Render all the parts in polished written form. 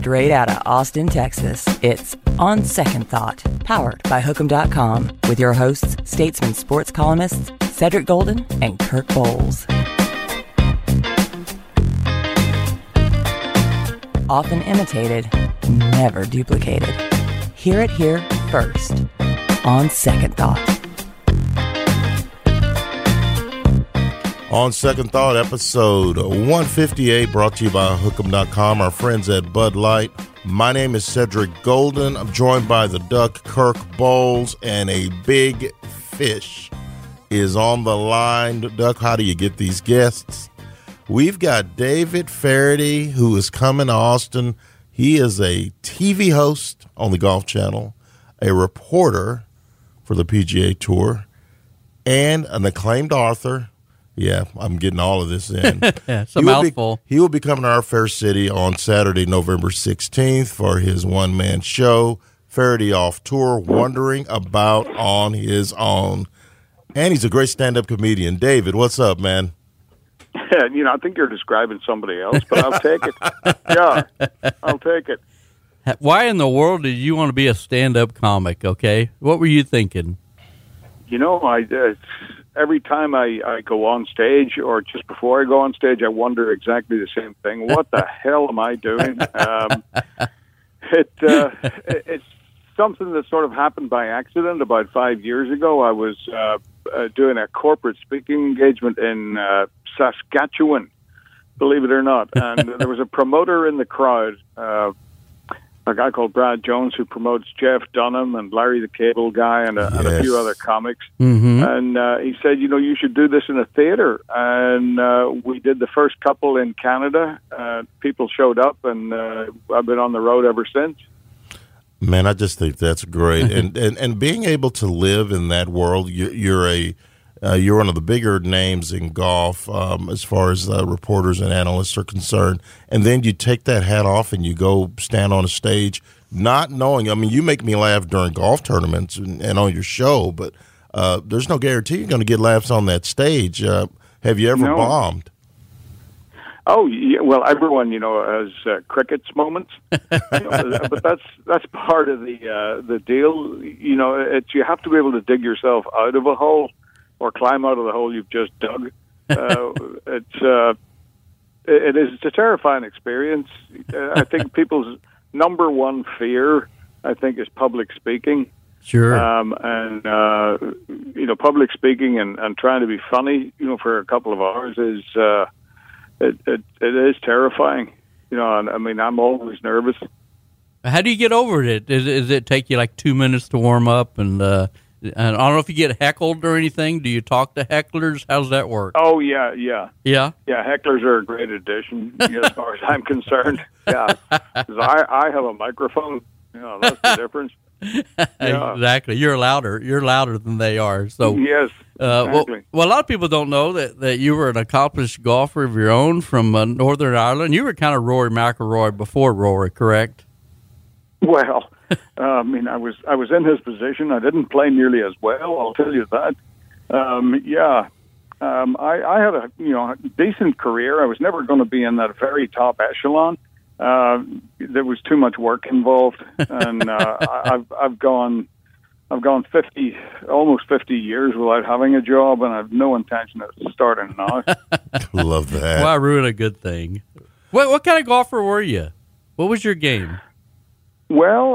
Straight out of Austin, Texas, it's On Second Thought, powered by Hook'em.com, with your hosts, Statesman sports columnists Cedric Golden and Kirk Bowles. Often imitated, never duplicated. Hear it here first, On Second Thought. On Second Thought, episode 158, brought to you by Hook'em.com, our friends at Bud Light. My name is Cedric Golden. I'm joined by the Duck, Kirk Bowles, and a big fish is on the line. Duck, how do you get these guests? We've got David Feherty, who is coming to Austin. He is a TV host on the Golf Channel, a reporter for the PGA Tour, and an acclaimed author. Yeah, I'm getting all of this in. It's a mouthful. He will be coming to our Fair City on Saturday, November 16th for his one-man show, Feherty Off Tour, Wondering About on His Own. And he's a great stand-up comedian. David, what's up, man? I think you're describing somebody else, but I'll take it. Yeah, I'll take it. Why in the world did you want to be a stand-up comic, okay? What were you thinking? Every time I go on stage, or just before I go on stage, I wonder exactly the same thing. What the hell am I doing? It's something that sort of happened by accident about 5 years ago. I was doing a corporate speaking engagement in Saskatchewan, believe it or not. And there was a promoter in the crowd, a guy called Brad Jones, who promotes Jeff Dunham and Larry the Cable Guy and a few other comics. Mm-hmm. And he said, you should do this in a theater. And we did the first couple in Canada. People showed up, and I've been on the road ever since. Man, I just think that's great. and being able to live in that world, you're one of the bigger names in golf as far as reporters and analysts are concerned. And then you take that hat off and you go stand on a stage not knowing. I mean, you make me laugh during golf tournaments and on your show, but there's no guarantee you're going to get laughs on that stage. Have you ever bombed? Oh, yeah, well, everyone, has crickets moments, but that's part of the deal. You have to be able to dig yourself out of a hole or climb out of the hole you've just dug. It's a terrifying experience. I think people's number one fear, is public speaking. Sure. Public speaking and trying to be funny, for a couple of hours is it is terrifying. I'm always nervous. How do you get over it? Does it take you like 2 minutes to warm up? And I don't know if you get heckled or anything. Do you talk to hecklers? How does that work? Oh, yeah. Yeah? Yeah, hecklers are a great addition, as far as I'm concerned. Yeah, 'cause I have a microphone. That's the difference. Yeah. Exactly. You're louder than they are. So yes, exactly. Well, a lot of people don't know that you were an accomplished golfer of your own from Northern Ireland. You were kind of Rory McIlroy before Rory, correct? Well, I was in his position. I didn't play nearly as well, I'll tell you that. I had a decent career. I was never going to be in that very top echelon. There was too much work involved, and I've gone almost 50 years without having a job, and I have no intention of starting now. Love that. Why ruin a good thing? What kind of golfer were you? What was your game? Well,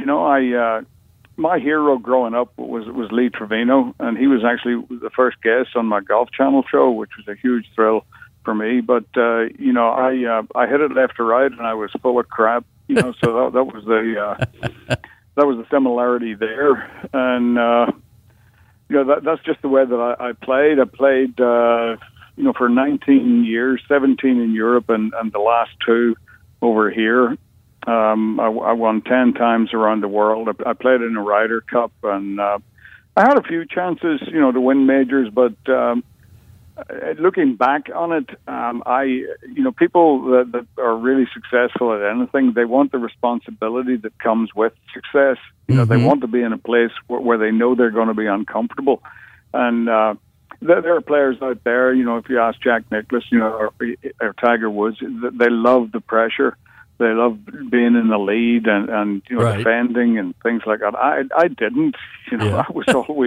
my hero growing up was Lee Trevino, and he was actually the first guest on my Golf Channel show, which was a huge thrill for me. But I hit it left to right, and I was full of crap. So that was the similarity there, and that's just the way that I played. I played for 19 years, 17 in Europe, and the last 2 over here. I won 10 times around the world. I played in a Ryder Cup, and I had a few chances, to win majors. But looking back on it, people that are really successful at anything, they want the responsibility that comes with success. They want to be in a place where they know they're going to be uncomfortable. And there are players out there, if you ask Jack Nicklaus, or Tiger Woods, they love the pressure. They love being in the lead and Right. defending and things like that. I didn't. Yeah. I was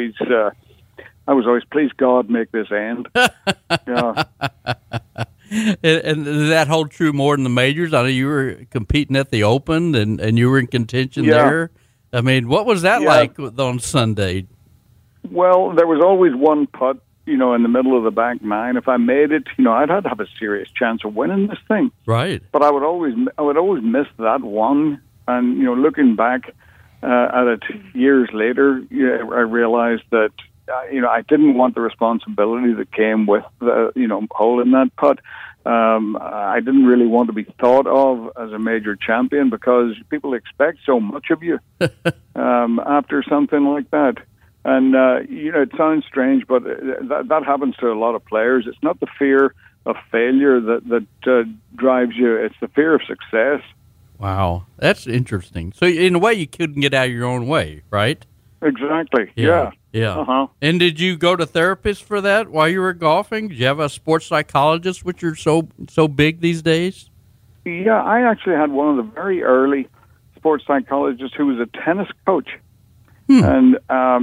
always, please God, make this end. Yeah. And does that hold true more in the majors? I know you were competing at the Open, and you were in contention Yeah. there. I mean, what was that Yeah. like on Sunday? Well, there was always one putt, in the middle of the back nine. If I made it, I'd have a serious chance of winning this thing. Right. But I would always miss that one. And looking back at it years later, I realized that I didn't want the responsibility that came with holding that putt. I didn't really want to be thought of as a major champion because people expect so much of you after something like that. And it sounds strange, but that happens to a lot of players. It's not the fear of failure that drives you; it's the fear of success. Wow, that's interesting. So in a way, you couldn't get out of your own way, right? Exactly. Yeah. Yeah. And did you go to therapists for that while you were golfing? Did you have a sports psychologist, which are so big these days? Yeah, I actually had one of the very early sports psychologists who was a tennis coach. And,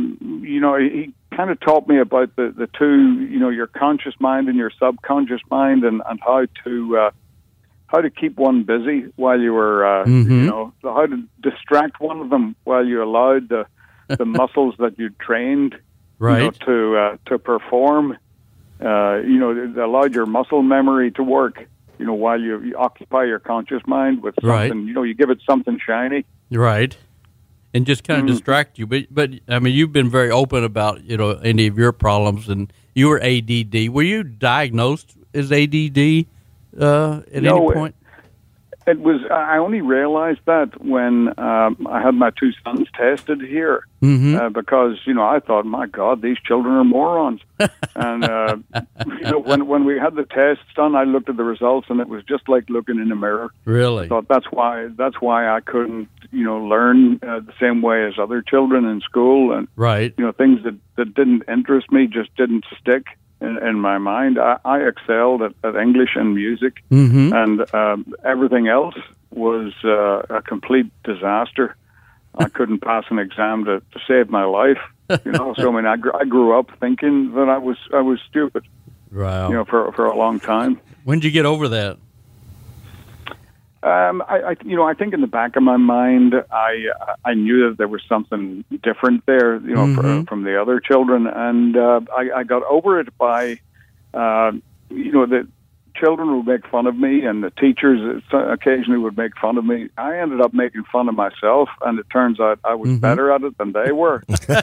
he kind of taught me about the two, your conscious mind and your subconscious mind and how to keep one busy while you were, how to distract one of them while you allowed the muscles that you trained, right, to perform, allowed your muscle memory to work, while you occupy your conscious mind with something, right. You give it something shiny. Right. And just kind of distract you. But I mean, you've been very open about, any of your problems, and you were ADD. Were you diagnosed as ADD at any point? It was. I only realized that when I had my two sons tested here, because I thought, my God, these children are morons. And when we had the tests done, I looked at the results, and it was just like looking in a mirror. Really? I thought that's why I couldn't learn the same way as other children in school, and right. Things that didn't interest me just didn't stick in my mind. I excelled at English and music, and everything else was a complete disaster. I couldn't pass an exam to save my life. So I mean, I grew up thinking that I was stupid. Wow. For a long time. When did you get over that? I think in the back of my mind, I knew that there was something different there, from the other children, and I got over it by, the children would make fun of me, and the teachers occasionally would make fun of me. I ended up making fun of myself, and it turns out I was better at it than they were. So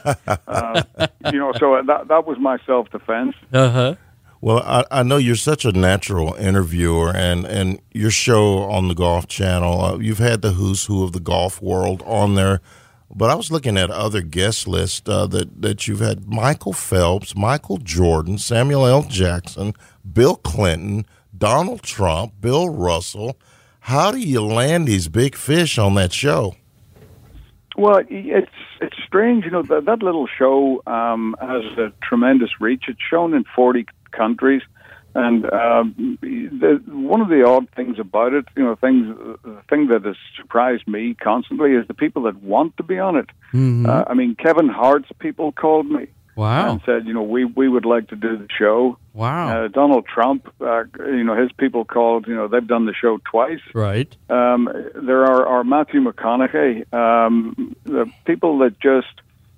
that was my self-defense. Well, I know you're such a natural interviewer, and your show on the Golf Channel, you've had the who's who of the golf world on there. But I was looking at other guest lists that you've had: Michael Phelps, Michael Jordan, Samuel L. Jackson, Bill Clinton, Donald Trump, Bill Russell. How do you land these big fish on that show? Well, it's strange. That little show has a tremendous reach. It's shown in 40 countries, and one of the odd things about it, the thing that has surprised me constantly is the people that want to be on it. I mean, Kevin Hart's people called me. Wow. And said, we would like to do the show. Wow. Donald Trump, his people called, they've done the show twice. Right. There are Matthew McConaughey, the people that just,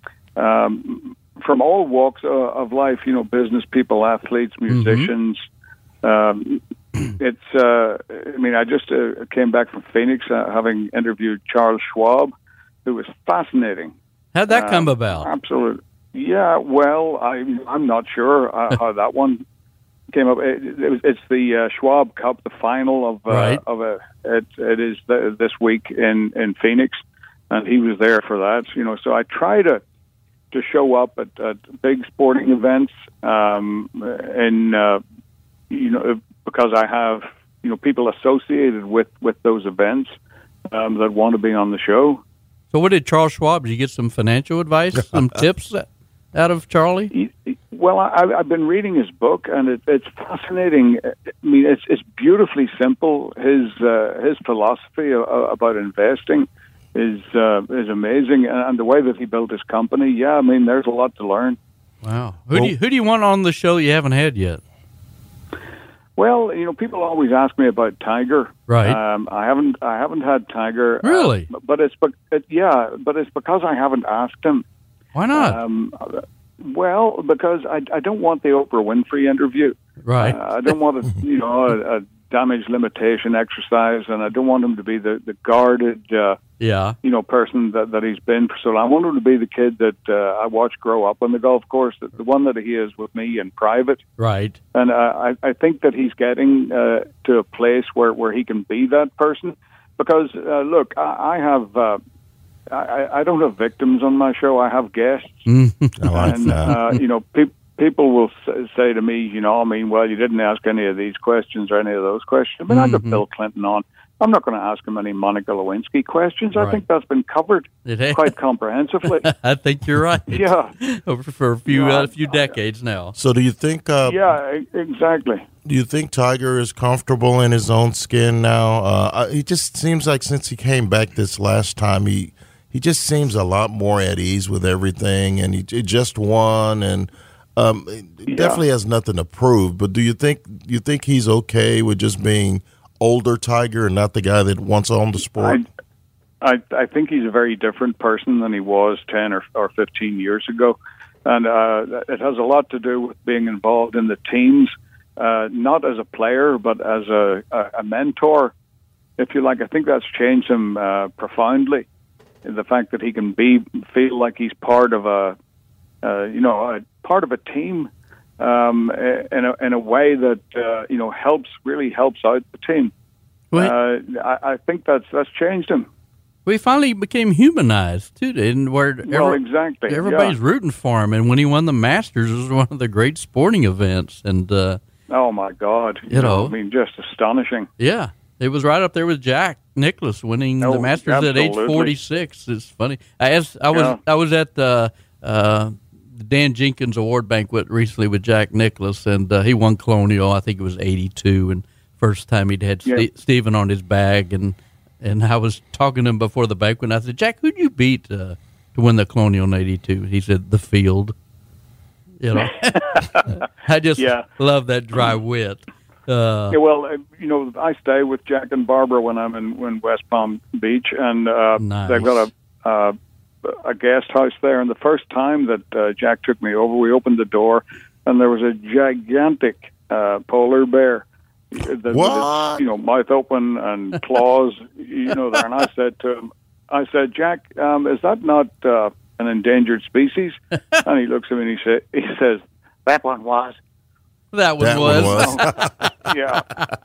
from all walks of life, business people, athletes, musicians. It's, I just came back from Phoenix having interviewed Charles Schwab, who was fascinating. How'd that come about? Absolutely. Yeah, well, I'm not sure how that one came up. It's the Schwab Cup, the final of it is this week in Phoenix, and he was there for that. So I try to show up at big sporting events, because I have people associated with those events that want to be on the show. So what did Charles Schwab? Did you get some financial advice, some tips? out of Charlie? Well, I've been reading his book, and it's fascinating. I mean, it's beautifully simple. His philosophy about investing is amazing, and the way that he built his company. Yeah, I mean, there's a lot to learn. Wow. Who do you want on the show you haven't had yet? Well, people always ask me about Tiger. Right. I haven't had Tiger. Really? But it's because I haven't asked him. Why not? Well, because I don't want the Oprah Winfrey interview. Right. I don't want a damage limitation exercise, and I don't want him to be the guarded, person that he's been for so long. I want him to be the kid that I watched grow up on the golf course, the one that he is with me in private. Right. And I think that he's getting to a place where he can be that person. Because look, I have. I don't have victims on my show. I have guests. I like that. People will say to me, well, you didn't ask any of these questions or any of those questions. I mean, I got Bill Clinton on. I'm not going to ask him any Monica Lewinsky questions. Right. I think that's been covered quite comprehensively. I think you're right. Yeah. For a few decades now. So do you think... yeah, exactly. Do you think Tiger is comfortable in his own skin now? He just seems like since he came back this last time, he just seems a lot more at ease with everything, and he just won, and definitely has nothing to prove. But do you think he's okay with just being older Tiger and not the guy that once owned the sport? I think he's a very different person than he was 10 or 15 years ago, and it has a lot to do with being involved in the teams, not as a player but as a mentor, if you like. I think that's changed him profoundly. The fact that he can feel like he's part of a team in a way that really helps out the team. I think that's changed him. We finally became humanized too, and exactly. Everybody's rooting for him, and when he won the Masters, it was one of the great sporting events. And oh my God, I mean, just astonishing. Yeah. It was right up there with Jack Nicklaus winning the Masters at age 46. It's funny. I was at the Dan Jenkins Award banquet recently with Jack Nicklaus, and he won Colonial. I think it was 82, and first time he'd had Stephen on his bag, and I was talking to him before the banquet, and I said, Jack, who'd you beat to win the Colonial in 82? He said, the field. I just love that dry wit. I stay with Jack and Barbara when I'm in West Palm Beach, and nice. They've got a guest house there. And the first time that Jack took me over, we opened the door, and there was a gigantic polar bear. With his, mouth open and claws, there. And I said to him, Jack, is that not an endangered species? And he looks at me and he says, that one was. That one was. Yeah.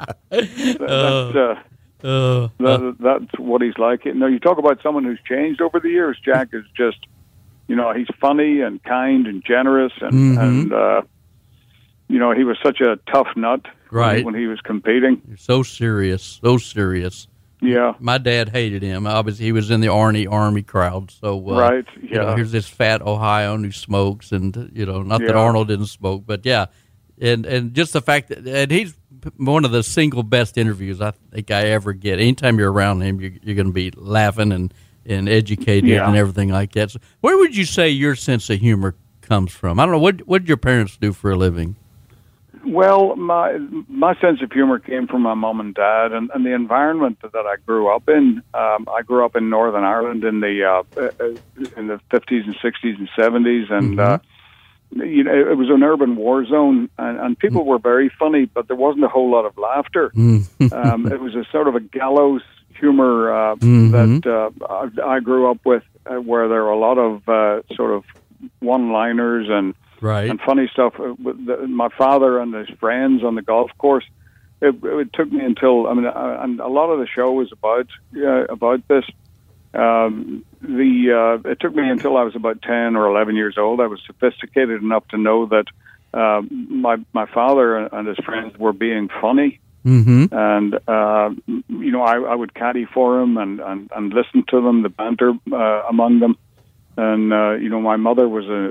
That's what he's like. You talk about someone who's changed over the years. Jack is just, he's funny and kind and generous, and he was such a tough nut when he was competing. So serious. Yeah. My dad hated him. Obviously, he was in the Army crowd. So right. Yeah. Here's this fat Ohioan who smokes, and not that Arnold didn't smoke, but yeah. And just the fact that he's one of the single best interviews I think I ever get. Anytime you're around him, you're going to be laughing and educated and everything like that. So where would you say your sense of humor comes from? I don't know. What did your parents do for a living? Well, my sense of humor came from my mom and dad, and the environment that I grew up in. I grew up in Northern Ireland in the 50s and 60s and 70s, and it was an urban war zone, and people were very funny, but there wasn't a whole lot of laughter. It was a sort of a gallows humor that I grew up with, where there were a lot of sort of one-liners and funny stuff. My father and his friends on the golf course. It took me until and a lot of the show was about this. It took me until I was about 10 or 11 years old. I was sophisticated enough to know that my father and his friends were being funny, and I would caddy for him and listen to them, the banter among them, and my mother was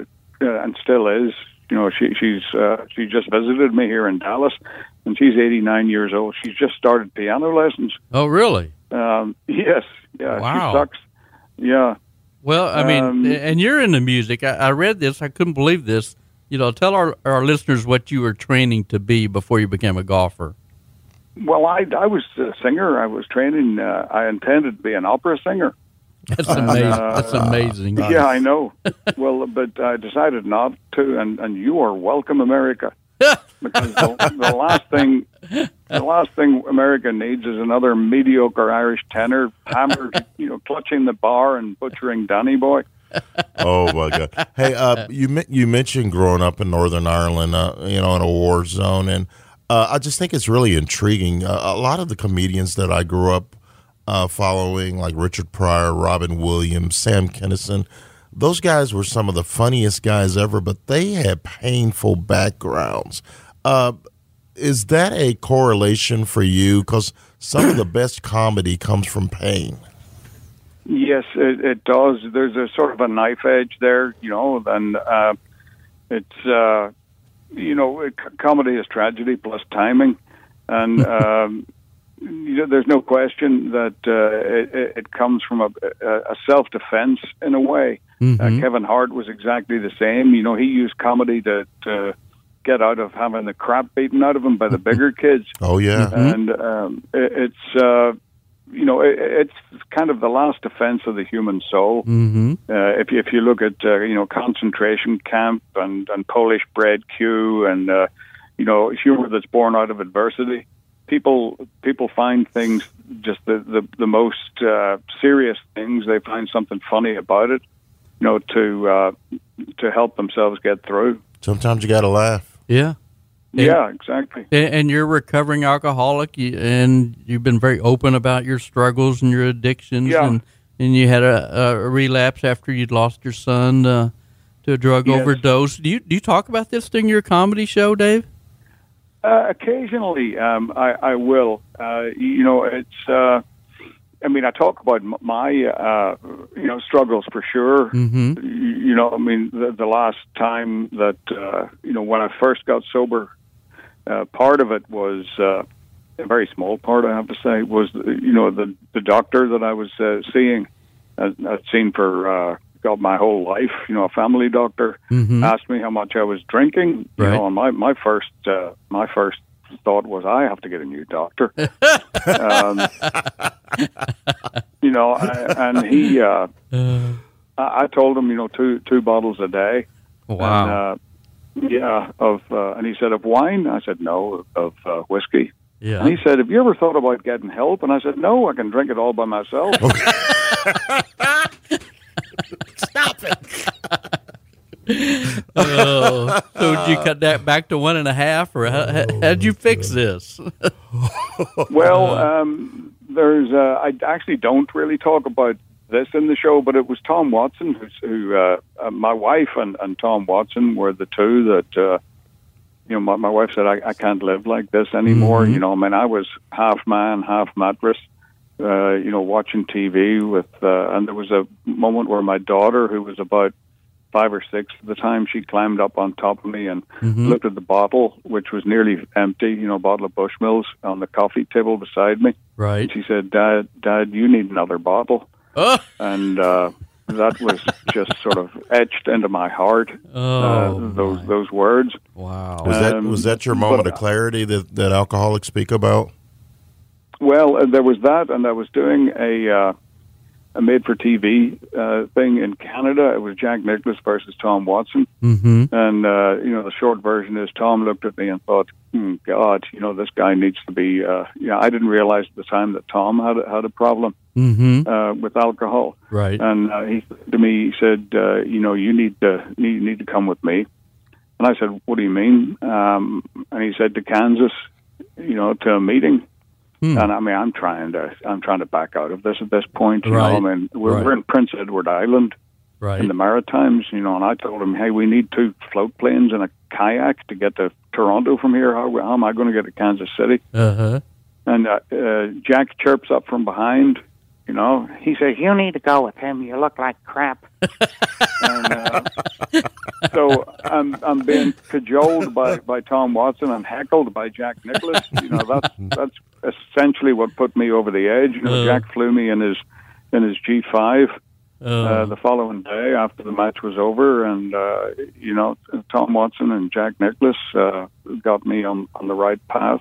and still is. You know, she just visited me here in Dallas, and she's 89 years old. She's just started piano lessons. Oh, really? Yes. Yeah. Wow. She sucks. Yeah. Well, I mean, and you're into music. I read this. I couldn't believe this. You know, tell our listeners what you were training to be before you became a golfer. Well, I was a singer. I was training. I intended to be an opera singer. That's amazing. That's amazing. Yeah, I know. Well, but I decided not to. And you are welcome, America. Because the last thing America needs is another mediocre Irish tenor hammered, clutching the bar and butchering Danny Boy. Oh my God! Hey, you mentioned growing up in Northern Ireland, in a war zone, and I just think it's really intriguing. A lot of the comedians that I grew up following, like Richard Pryor, Robin Williams, Sam Kinison, those guys were some of the funniest guys ever, but they had painful backgrounds. Is that a correlation for you? Because some of the best comedy comes from pain. Yes, it does. There's a sort of a knife edge there, and it's, comedy is tragedy plus timing. And, there's no question that it comes from a self-defense in a way. Mm-hmm. Kevin Hart was exactly the same. He used comedy to get out of having the crap beaten out of him by the bigger kids. Oh, yeah. And it's kind of the last defense of the human soul. Mm-hmm. If you look at concentration camp and Polish bread queue and humor that's born out of adversity, people find things, just the most serious things. They find something funny about it, to help themselves get through. Sometimes you got to laugh. Yeah. Yeah, exactly. And you're a recovering alcoholic, and you've been very open about your struggles and your addictions. Yeah. And you had a relapse after you'd lost your son to a drug overdose. Do you talk about this during your comedy show, Dave? Occasionally, I will. It's. I talk about my, struggles for sure. Mm-hmm. The last time that, when I first got sober, part of it was a very small part, I have to say, was the doctor that I was seeing. I'd seen for my whole life. A family doctor asked me how much I was drinking. Right. And my first thought was, I have to get a new doctor. And he, I told him, two bottles a day. Wow. And, and he said, of wine? I said, no, of whiskey. Yeah. And he said, have you ever thought about getting help? And I said, no, I can drink it all by myself. Stop it. So did you cut that back to 1.5, or how'd you fix this? Well, there's I actually don't really talk about this in the show, but it was Tom Watson who my wife and Tom Watson were the two that my wife said I can't live like this anymore. Mm-hmm. I was half man, half mattress. Watching TV with, and there was a moment where my daughter, who was about 5 or 6 at the time, she climbed up on top of me and looked at the bottle, which was nearly empty, bottle of Bushmills on the coffee table beside me. Right. And she said, Dad, you need another bottle. And that was just sort of etched into my heart, those words. Wow. Was that your moment of clarity that alcoholics speak about? Well, there was that, and I was doing a made-for-TV thing in Canada. It was Jack Nicklaus versus Tom Watson. Mm-hmm. And, the short version is Tom looked at me and thought, God, this guy needs to be, I didn't realize at the time that Tom had a problem with alcohol. Right. And he said to me, he said, you need to come with me. And I said, what do you mean? And he said, to Kansas, to a meeting. And I'm trying to back out of this at this point. Right. We're in Prince Edward Island, right, in the Maritimes. And I told him, hey, we need 2 float planes and a kayak to get to Toronto from here. How am I going to get to Kansas City? Uh-huh. And Jack chirps up from behind You know, he says, "You need to go with him. You look like crap." And, so I'm being cajoled by Tom Watson and heckled by Jack Nicklaus. You know, that's essentially what put me over the edge. You know, Jack flew me in his G5 the following day after the match was over, and you know, Tom Watson and Jack Nicklaus got me on the right path.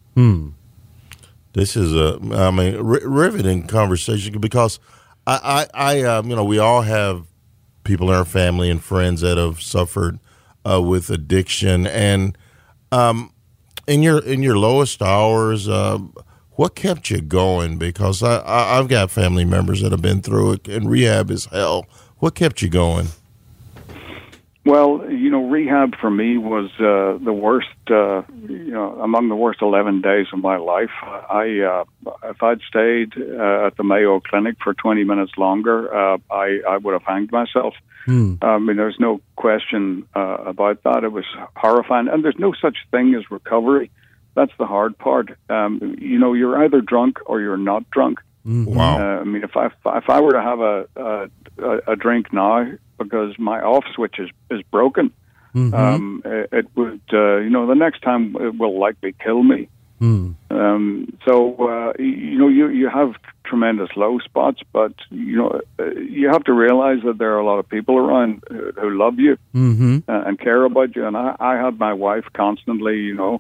This is riveting conversation, because I you know, we all have people in our family and friends that have suffered with addiction, and in your lowest hours, what kept you going? Because I've got family members that have been through it, and rehab is hell. What kept you going? Well, you know, rehab for me was the worst, you know, among the worst 11 days of my life. If I'd stayed at the Mayo Clinic for 20 minutes longer, I would have hanged myself. I mean, there's no question about that. It was horrifying. And there's no such thing as recovery. That's the hard part. You know, you're either drunk or you're not drunk. Wow. I mean, if I were to have a drink now, because my off switch is broken, it would, you know, the next time it will likely kill me. So, you know, you have tremendous low spots, but, you know, you have to realize that there are a lot of people around who love you and care about you. And I had my wife constantly, you know,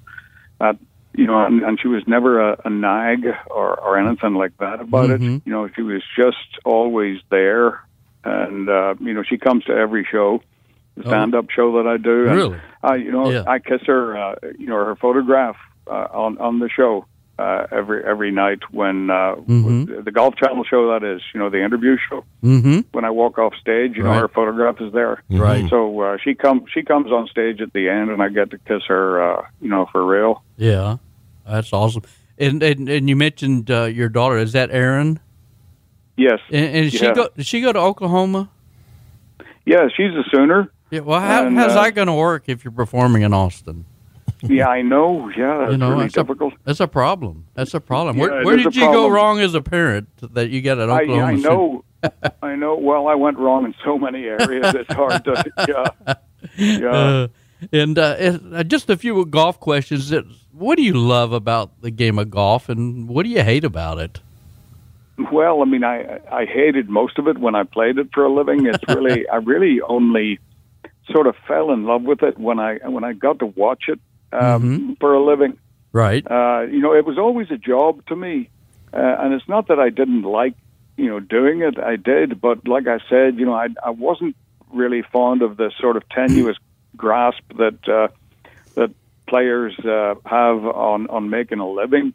and she was never a nag or anything like that about it. You know, she was just always there. And, you know, she comes to every show, the stand-up show that I do. And, really? You know, I kiss her, you know, her photograph on the show every night when the Golf Channel show, that is, you know, the interview show. When I walk off stage, you know, her photograph is there. Right. So she comes on stage at the end, and I get to kiss her, you know, for real. Yeah, that's awesome. And you mentioned your daughter. Is that Erin? Yes. And did she go to Oklahoma? Yeah, she's a Sooner. Yeah. Well, how's that going to work if you're performing in Austin? Yeah, I know. Yeah, that's really difficult. That's a problem. That's a problem. Yeah, where did you go wrong as a parent that you got at Oklahoma? I know. I know. Well, I went wrong in so many areas. It's hard to. Yeah. And just a few golf questions. What do you love about the game of golf, and what do you hate about it? Well, I mean, I hated most of it when I played it for a living. It's really, I really only sort of fell in love with it when I got to watch it for a living. Right. You know, it was always a job to me, and it's not that I didn't like, you know, doing it. I did, but like I said, you know, I wasn't really fond of the sort of tenuous grasp that players have on making a living.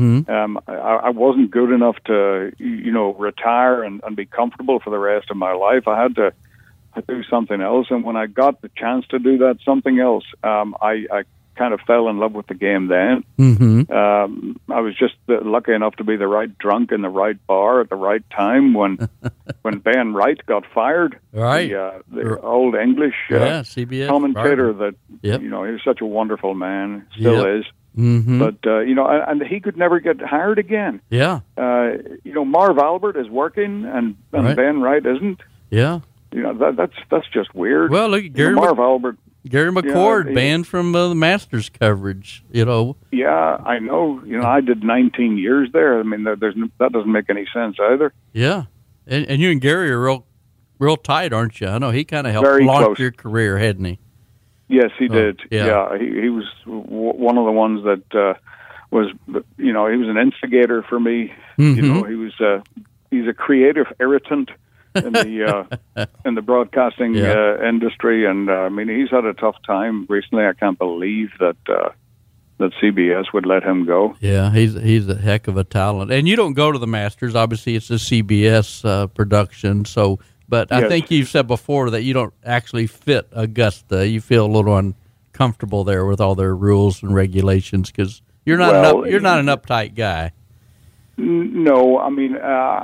I wasn't good enough to, you know, retire and be comfortable for the rest of my life. I had to do something else, and when I got the chance to do that something else, I kind of fell in love with the game then. I was just lucky enough to be the right drunk in the right bar at the right time when Ben Wright got fired. Right. The old English CBS commentator that, you know, he was such a wonderful man, still is. But, you know, and he could never get hired again. Yeah. You know, Marv Albert is working and Ben Wright isn't. Yeah. You know, that's just weird. Well, look, Marv Albert. Gary McCord banned from the Masters coverage, you know. Yeah, I know. You know, I did 19 years there. I mean, that doesn't make any sense either. Yeah. And you and Gary are real tight, aren't you? I know he kind of helped Very launch close. your career, hadn't he? Yes, he did. Yeah. He was one of the ones that was, you know, he was an instigator for me. You know, he's a creative irritant in the broadcasting industry, and I mean, he's had a tough time recently. I can't believe that CBS would let him go. Yeah, he's a heck of a talent. And you don't go to the Masters, obviously. It's a CBS production. So, but I think you've said before that you don't actually fit Augusta. You feel a little uncomfortable there with all their rules and regulations because you're not an uptight guy. No, I mean,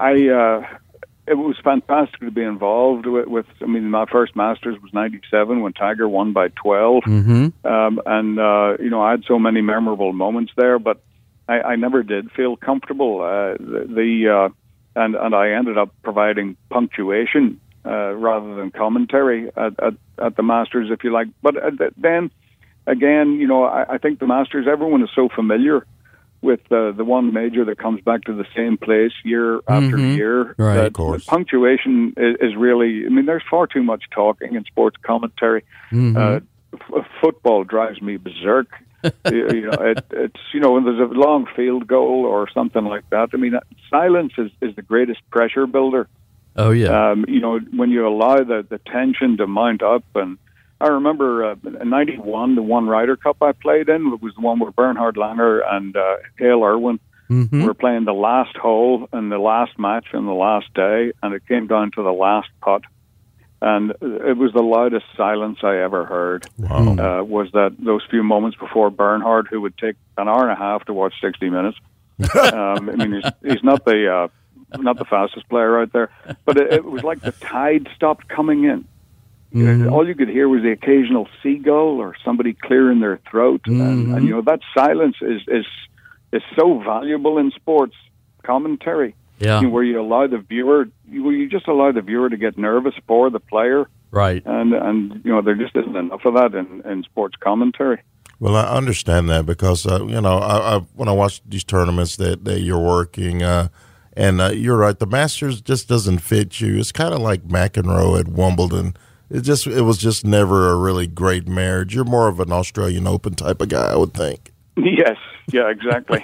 it was fantastic to be involved with. I mean, my first Masters was '97 when Tiger won by 12, and you know, I had so many memorable moments there. But I never did feel comfortable. and I ended up providing punctuation rather than commentary at the Masters, if you like. But then again, you know, I think the Masters, everyone is so familiar with the one major that comes back to the same place year after year. Right, that of course. Punctuation is really, I mean, there's far too much talking in sports commentary. Football drives me berserk. You know, it's, you know, when there's a long field goal or something like that. I mean, silence is the greatest pressure builder. Oh, yeah. You know, when you allow the tension to mount up. And I remember in '91, the one Ryder Cup I played in was the one where Bernhard Langer and Hale Irwin were playing the last hole in the last match on the last day, and it came down to the last putt. And it was the loudest silence I ever heard. Wow. Was that those few moments before Bernhard, who would take an hour and a half to watch 60 minutes. I mean, he's not the fastest player out there, but it was like the tide stopped coming in. All you could hear was the occasional seagull or somebody clearing their throat, and you know, that silence is so valuable in sports commentary. Yeah. You know, where you allow the viewer, you just allow the viewer to get nervous for the player, Right. and you know, there just isn't enough of that in sports commentary. Well, I understand that because you know, I when I watch these tournaments that you're working, and you're right, the Masters just doesn't fit you. It's kind of like McEnroe at Wimbledon. It was just never a really great marriage. You're more of an Australian Open type of guy, I would think. Yes, yeah, exactly.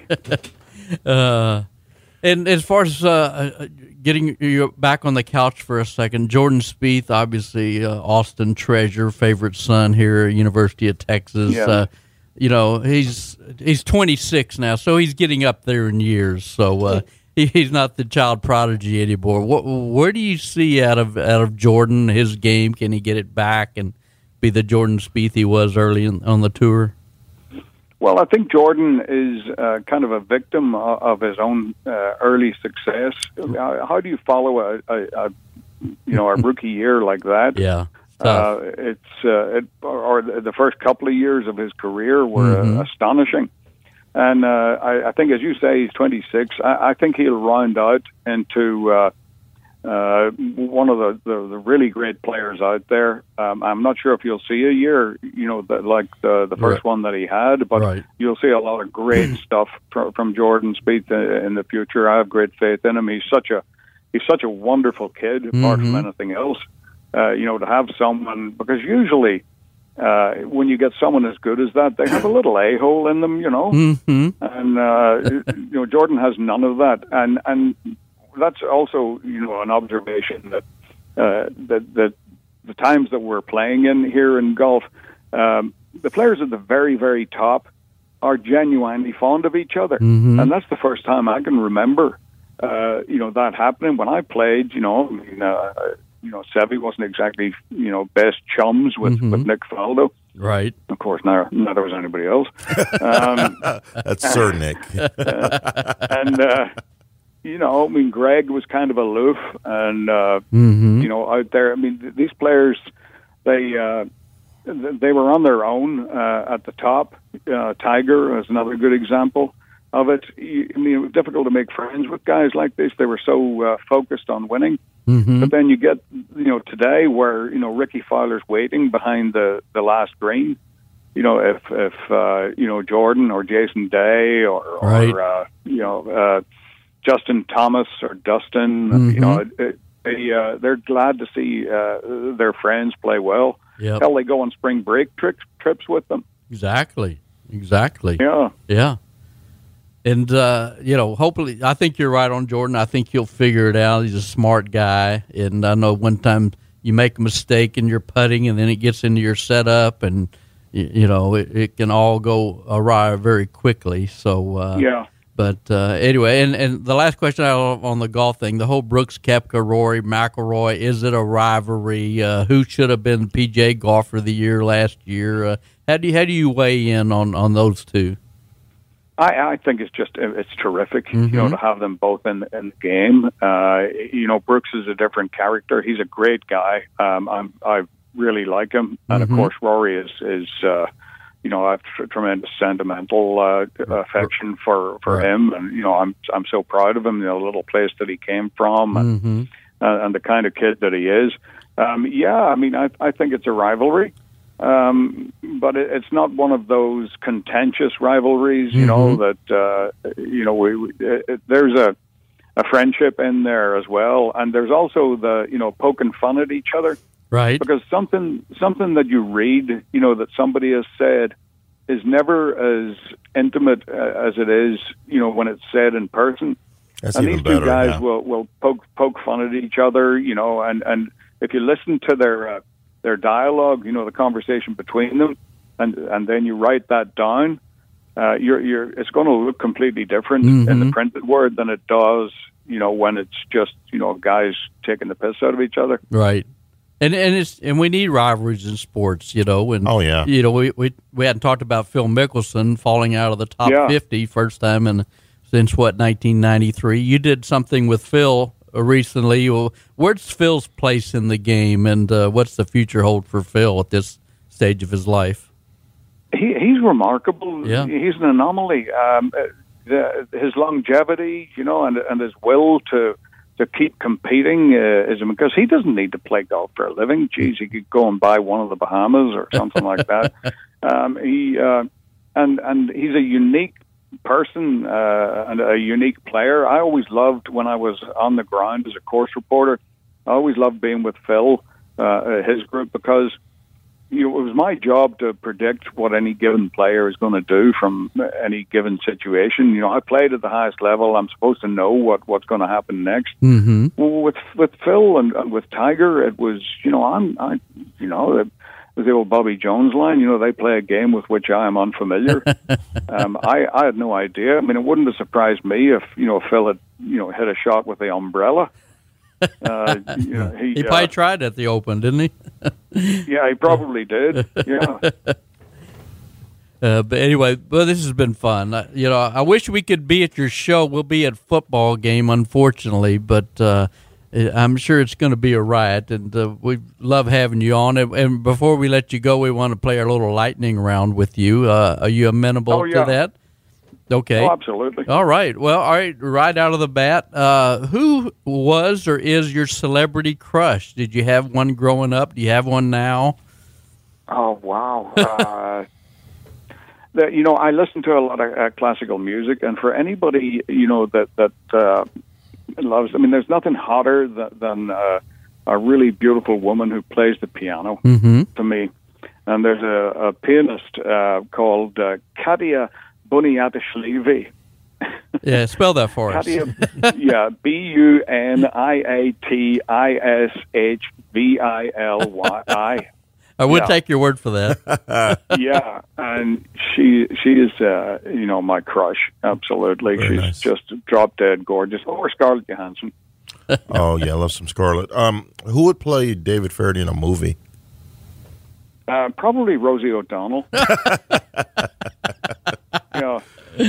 And as far as getting you back on the couch for a second, Jordan Spieth, obviously Austin treasure, favorite son here at University of Texas. Yeah. You know, he's 26 now, so he's getting up there in years. So he's not the child prodigy anymore. Where do you see out of Jordan, his game? Can he get it back and be the Jordan Spieth he was early on the tour? Well, I think Jordan is kind of a victim of his own early success. How do you follow a rookie year like that? Yeah, or the first couple of years of his career were astonishing. And I think, as you say, he's 26. I think he'll round out into one of the really great players out there. I'm not sure if you'll see a year, you know, like the first one that he had, but you'll see a lot of great stuff from Jordan Spieth in the future. I have great faith in him. He's such a wonderful kid, apart from anything else. You know, to have someone, because usually when you get someone as good as that, they have a little a-hole in them, you know, and you know, Jordan has none of that, and that's also, you know, an observation that that the times that we're playing in here in golf, the players at the very, very top are genuinely fond of each other, and that's the first time I can remember, you know, that happening. When I played, you know, you know, Seve wasn't exactly, you know, best chums with Nick Faldo. Right. Of course, now there was anybody else. That's Sir Nick. And you know, I mean, Greg was kind of aloof, and you know, out there. I mean, these players, they were on their own at the top. Tiger is another good example of it. I mean, it was difficult to make friends with guys like this. They were so focused on winning. But then you get, you know, today where, you know, Ricky Fowler's waiting behind the last green. You know, if you know, Jordan or Jason Day or you know, Justin Thomas or Dustin, you know, they're glad to see their friends play well. Yep. Hell, they go on spring break trips with them. Exactly. Yeah. And, you know, hopefully, I think you're right on Jordan. I think he'll figure it out. He's a smart guy. And I know one time you make a mistake in your putting and then it gets into your setup and, you know, it can all go awry very quickly. So, yeah. But anyway, and the last question on the golf thing, the whole Brooks Koepka, Rory McIlroy, is it a rivalry? Who should have been PGA Golfer of the Year last year? How do you weigh in on those two? I think it's terrific, you know, to have them both in the game. You know, Brooks is a different character. He's a great guy. I really like him, and of course, Rory is you I have tremendous sentimental affection for him, and I'm so proud of him. The little place that he came from, and the kind of kid that he is. I think it's a rivalry, but it's not one of those contentious rivalries. There's a friendship in there as well, and there's also the poking fun at each other. Right. Because something that you read, that somebody has said is never as intimate as it is, when it's said in person. That's and even these two better, guys will poke fun at each other, and if you listen to their dialogue, the conversation between them, and then you write that down, it's going to look completely different in the printed word than it does, when it's just guys taking the piss out of each other. Right. And we need rivalries in sports, and we hadn't talked about Phil Mickelson falling out of the top 50 first time since 1993. You did something with Phil recently. Where's Phil's place in the game, and what's the future hold for Phil at this stage of his life? He's remarkable. Yeah. He's an anomaly. His longevity, and his will to keep competing is because he doesn't need to play golf for a living. Geez, he could go and buy one of the Bahamas or something like that. And he's a unique person and a unique player. I always loved when I was on the ground as a course reporter. I always loved being with Phil, his group, because it was my job to predict what any given player is going to do from any given situation. I played at the highest level. I'm supposed to know what's going to happen next. Mm-hmm. Well, with Phil and with Tiger, it was the old Bobby Jones line. They play a game with which I am unfamiliar. I had no idea. I mean, it wouldn't have surprised me if Phil had hit a shot with the umbrella. He probably tried at the Open, didn't he? Yeah, he probably did. Yeah. But anyway, this has been fun. I wish we could be at your show. We'll be at football game, unfortunately, but I'm sure it's going to be a riot, and we love having you on. And before we let you go, we want to play our little lightning round with you. Are you amenable to that? Okay. Oh, absolutely. All right. Well, right out of the bat, who was or is your celebrity crush? Did you have one growing up? Do you have one now? Oh, wow. I listen to a lot of classical music, and for anybody, that loves, there's nothing hotter than a really beautiful woman who plays the piano to me. And there's a pianist called Katia Buniatishvili. Yeah, spell that for us. Katia, Buniatishvili. I would take your word for that. Yeah, and she is my crush. Absolutely, Very she's nice. just drop dead gorgeous. Or Scarlett Johansson. Oh yeah, I love some Scarlett. Who would play David Faraday in a movie? Probably Rosie O'Donnell. Yeah.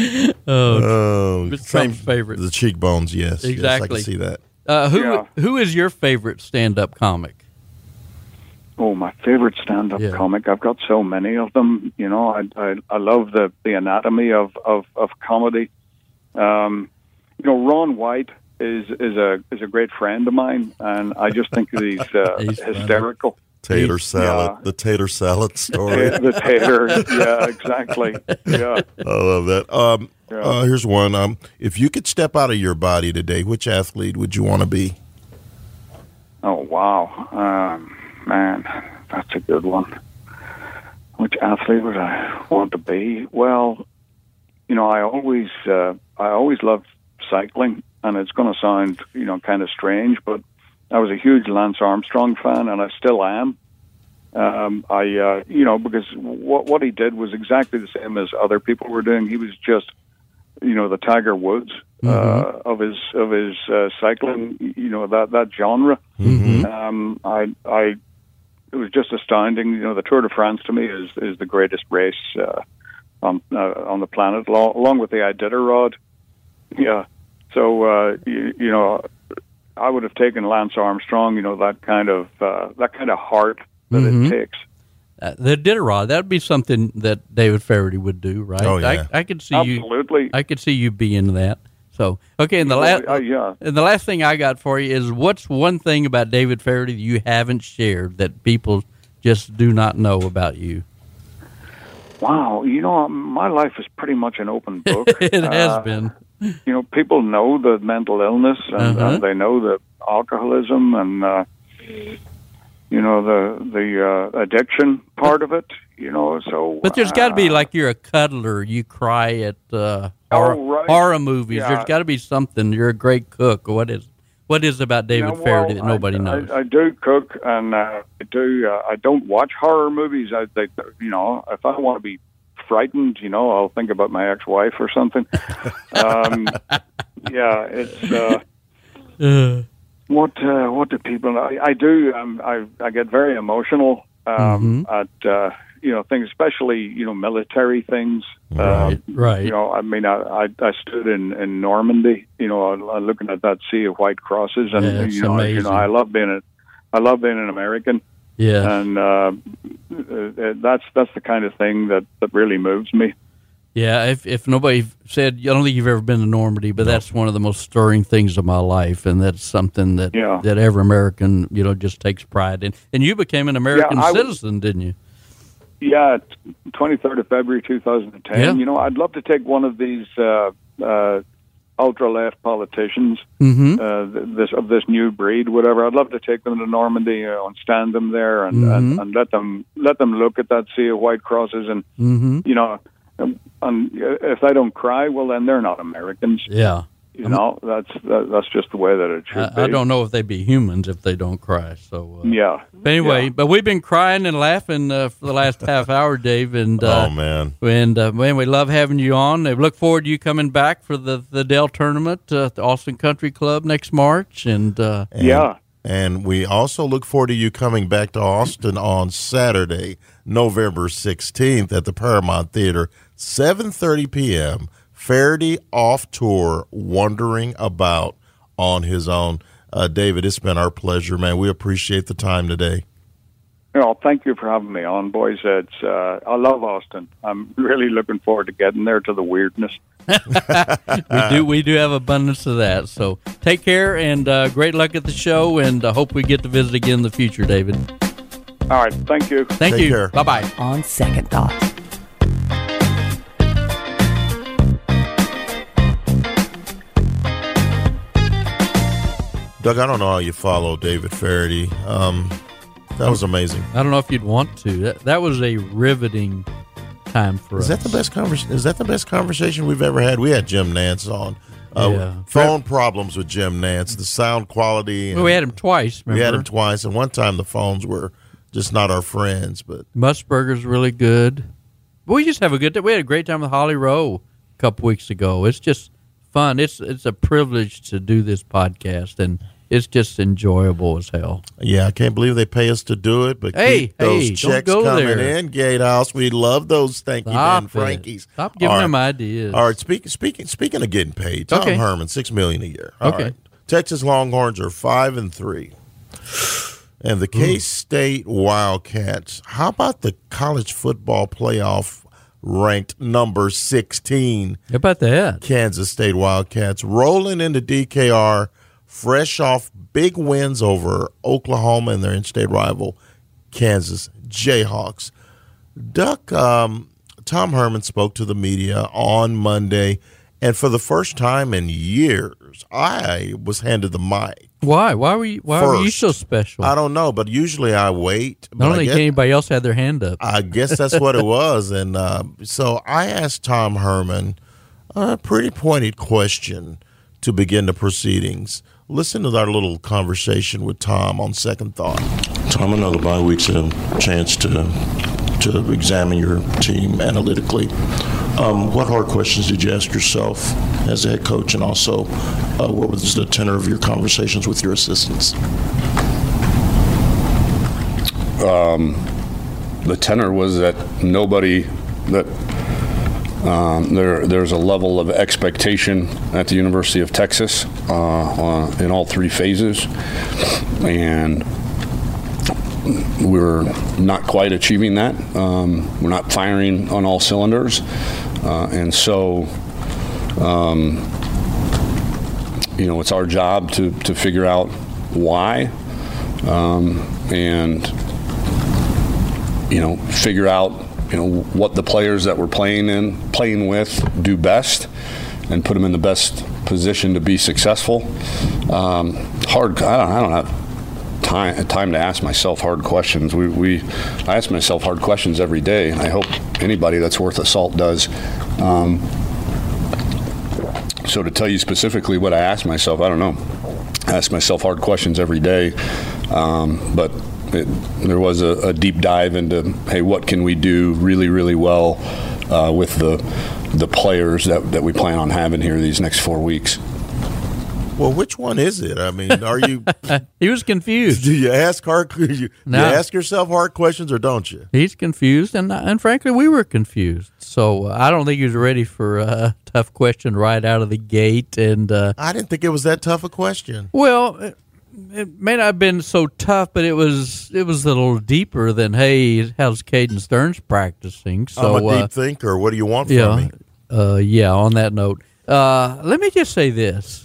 It's Trump's favorite. The cheekbones, yes. Exactly. Yes, I can see that. Who is your favorite stand-up comic? Oh, my favorite stand-up comic. I've got so many of them. I love the anatomy of comedy. Ron White is a great friend of mine, and I just think that he's hysterical. Tater salad, the tater salad story. The tater, yeah, exactly. Yeah, I love that. Here's one. If you could step out of your body today, which athlete would you want to be? Oh wow, man, that's a good one. Which athlete would I want to be? Well, I always loved cycling, and it's going to sound kind of strange, but I was a huge Lance Armstrong fan, and I still am. Because what he did was exactly the same as other people were doing. He was just, the Tiger Woods of his cycling. That genre. Mm-hmm. It was just astounding. The Tour de France to me is the greatest race on the planet, along with the Iditarod. Yeah. So I would have taken Lance Armstrong. That kind of heart that it takes the Iditarod, that would be something that David Faraday would do, right? Oh, yeah. I could see Absolutely. I could see you being that. So, okay, and the last thing I got for you is, what's one thing about David Faraday that you haven't shared that people just do not know about you? Wow, my life is pretty much an open book. It has been. People know the mental illness, and they know the alcoholism, and the addiction part of it. So. But there's got to be, like, you're a cuddler. You cry at horror movies. Yeah. There's got to be something. You're a great cook. What is about David Faraday that nobody knows? I do cook, and I don't watch horror movies. If I want to be frightened, I'll think about my ex-wife or something. It's what do people know? I do. I get very emotional at things, especially military things. Right. I stood in Normandy. Looking at that sea of white crosses, and amazing. I love being an American. Yeah, and that's the kind of thing that really moves me. Yeah, if nobody said, I don't think you've ever been to Normandy, but that's one of the most stirring things of my life, and that's something that every American just takes pride in. And you became an American citizen, didn't you? Yeah, 23rd of February 2010. Yeah. I'd love to take one of these ultra-left politicians, this new breed, whatever. I'd love to take them to Normandy and stand them there and let them look at that sea of white crosses, and and if they don't cry, well, then they're not Americans. Yeah. That's just the way that it should be. I don't know if they'd be humans if they don't cry. So But anyway, yeah. But we've been crying and laughing for the last half hour, Dave. And oh man, we love having you on. I look forward to you coming back for the Dell tournament at the Austin Country Club next March. And we also look forward to you coming back to Austin on Saturday, November 16th at the Paramount Theater, 7:30 p.m. Faraday off tour, wandering about on his own. David, it's been our pleasure, man. We appreciate the time today. Thank you for having me on, boys. I love Austin. I'm really looking forward to getting there, to the weirdness. We do have abundance of that. So take care, and great luck at the show, and I hope we get to visit again in the future, David. All right, thank you. Thank Take you. care. Bye-bye. On second thought. Doug, I don't know how you follow David Faraday. That was amazing. I don't know if you'd want to. That was a riveting time for us. Is that the best conversation we've ever had? We had Jim Nance on. Phone problems with Jim Nance, the sound quality. We had him twice. Remember? We had him twice, and one time the phones were just not our friends. But Musburger's really good. We just have a good time. We had a great time with Holly Rowe a couple weeks ago. It's just fun. It's a privilege to do this podcast, and it's just enjoyable as hell. Yeah, I can't believe they pay us to do it, but keep those checks coming in, Gatehouse. We love those. Thank you, Ben Frankie's. Stop giving them ideas. All right, speaking of getting paid, Tom Herman, $6 million a year. All right. Texas Longhorns are 5-3, and the K-State Wildcats. How about the college football playoff ranked number 16? How about that? Kansas State Wildcats rolling into DKR. Fresh off big wins over Oklahoma and their in-state rival, Kansas Jayhawks. Duck, Tom Herman spoke to the media on Monday, and for the first time in years, I was handed the mic. Why? Why were you so special? I don't know, but usually I wait. I don't think anybody else had their hand up. I guess that's what it was. And so I asked Tom Herman a pretty pointed question to begin the proceedings. Listen to our little conversation with Tom on second thought. Tom, I know the bye week's a chance to examine your team analytically. What hard questions did you ask yourself as a head coach, and also what was the tenor of your conversations with your assistants? The tenor was that there's a level of expectation at the University of Texas in all three phases, and we're not quite achieving that. We're not firing on all cylinders. And so, it's our job to figure out why, and figure out what the players that we're playing with do best, and put them in the best position to be successful. Hard. I don't have time to ask myself hard questions. I ask myself hard questions every day, and I hope anybody that's worth a salt does. So to tell you specifically what I ask myself, I don't know. I ask myself hard questions every day, but there was a deep dive into, hey, what can we do really, really well with the players that we plan on having here these next 4 weeks. Well, which one is it? I mean, are you? He was confused. Do you ask you ask yourself hard questions, or don't you? He's confused, and frankly, we were confused. So I don't think he was ready for a tough question right out of the gate. And I didn't think it was that tough a question. Well, it may not have been so tough, but it was a little deeper than, hey, how's Caden Stearns practicing? So I'm a deep thinker. What do you want from me? On that note, let me just say this.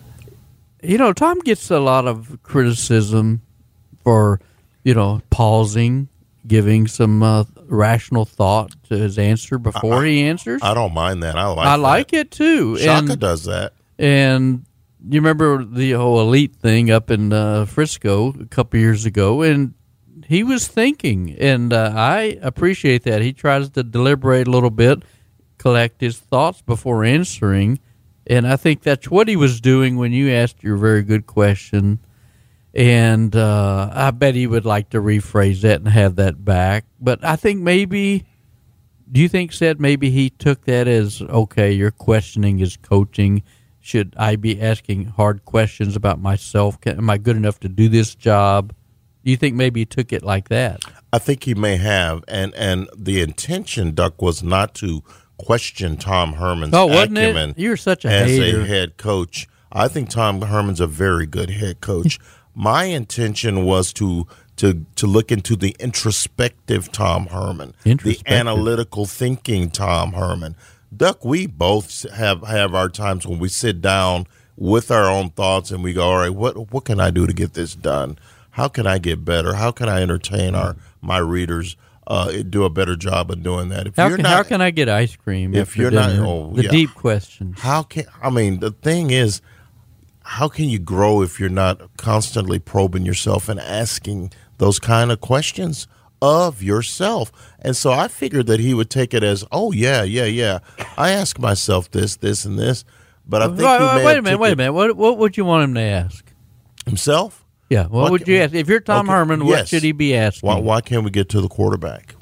Tom gets a lot of criticism for, pausing, giving some rational thought to his answer before he answers. I don't mind that. I like it too. Shaka does that. And you remember the whole elite thing up in Frisco a couple years ago, and he was thinking, and I appreciate that. He tries to deliberate a little bit, collect his thoughts before answering. And I think that's what he was doing when you asked your very good question. And I bet he would like to rephrase that and have that back. But I think maybe, do you think, Seth, maybe he took that as, okay, your questioning is coaching. Should I be asking hard questions about myself? Am I good enough to do this job? Do you think maybe he took it like that? I think he may have. And the intention, Duck, was not to question Tom Herman's acumen You're such a as hater. a head coach. I think Tom Herman's a very good head coach. My intention was to look into the introspective Tom Herman, the analytical thinking Tom Herman. Duck, we both have our times when we sit down with our own thoughts and we go, all right, what can I do to get this done? How can I get better? How can I entertain my readers? Do a better job of doing that. How can I get ice cream? If you're not, deep questions. The thing is, how can you grow if you're not constantly probing yourself and asking those kind of questions of yourself? And so I figured that he would take it as, oh yeah. I ask myself this, and this, but I think wait a minute. What would you want him to ask himself? Yeah, what would you ask? If you're Tom Herman, what should he be asking? Why can't we get to the quarterback?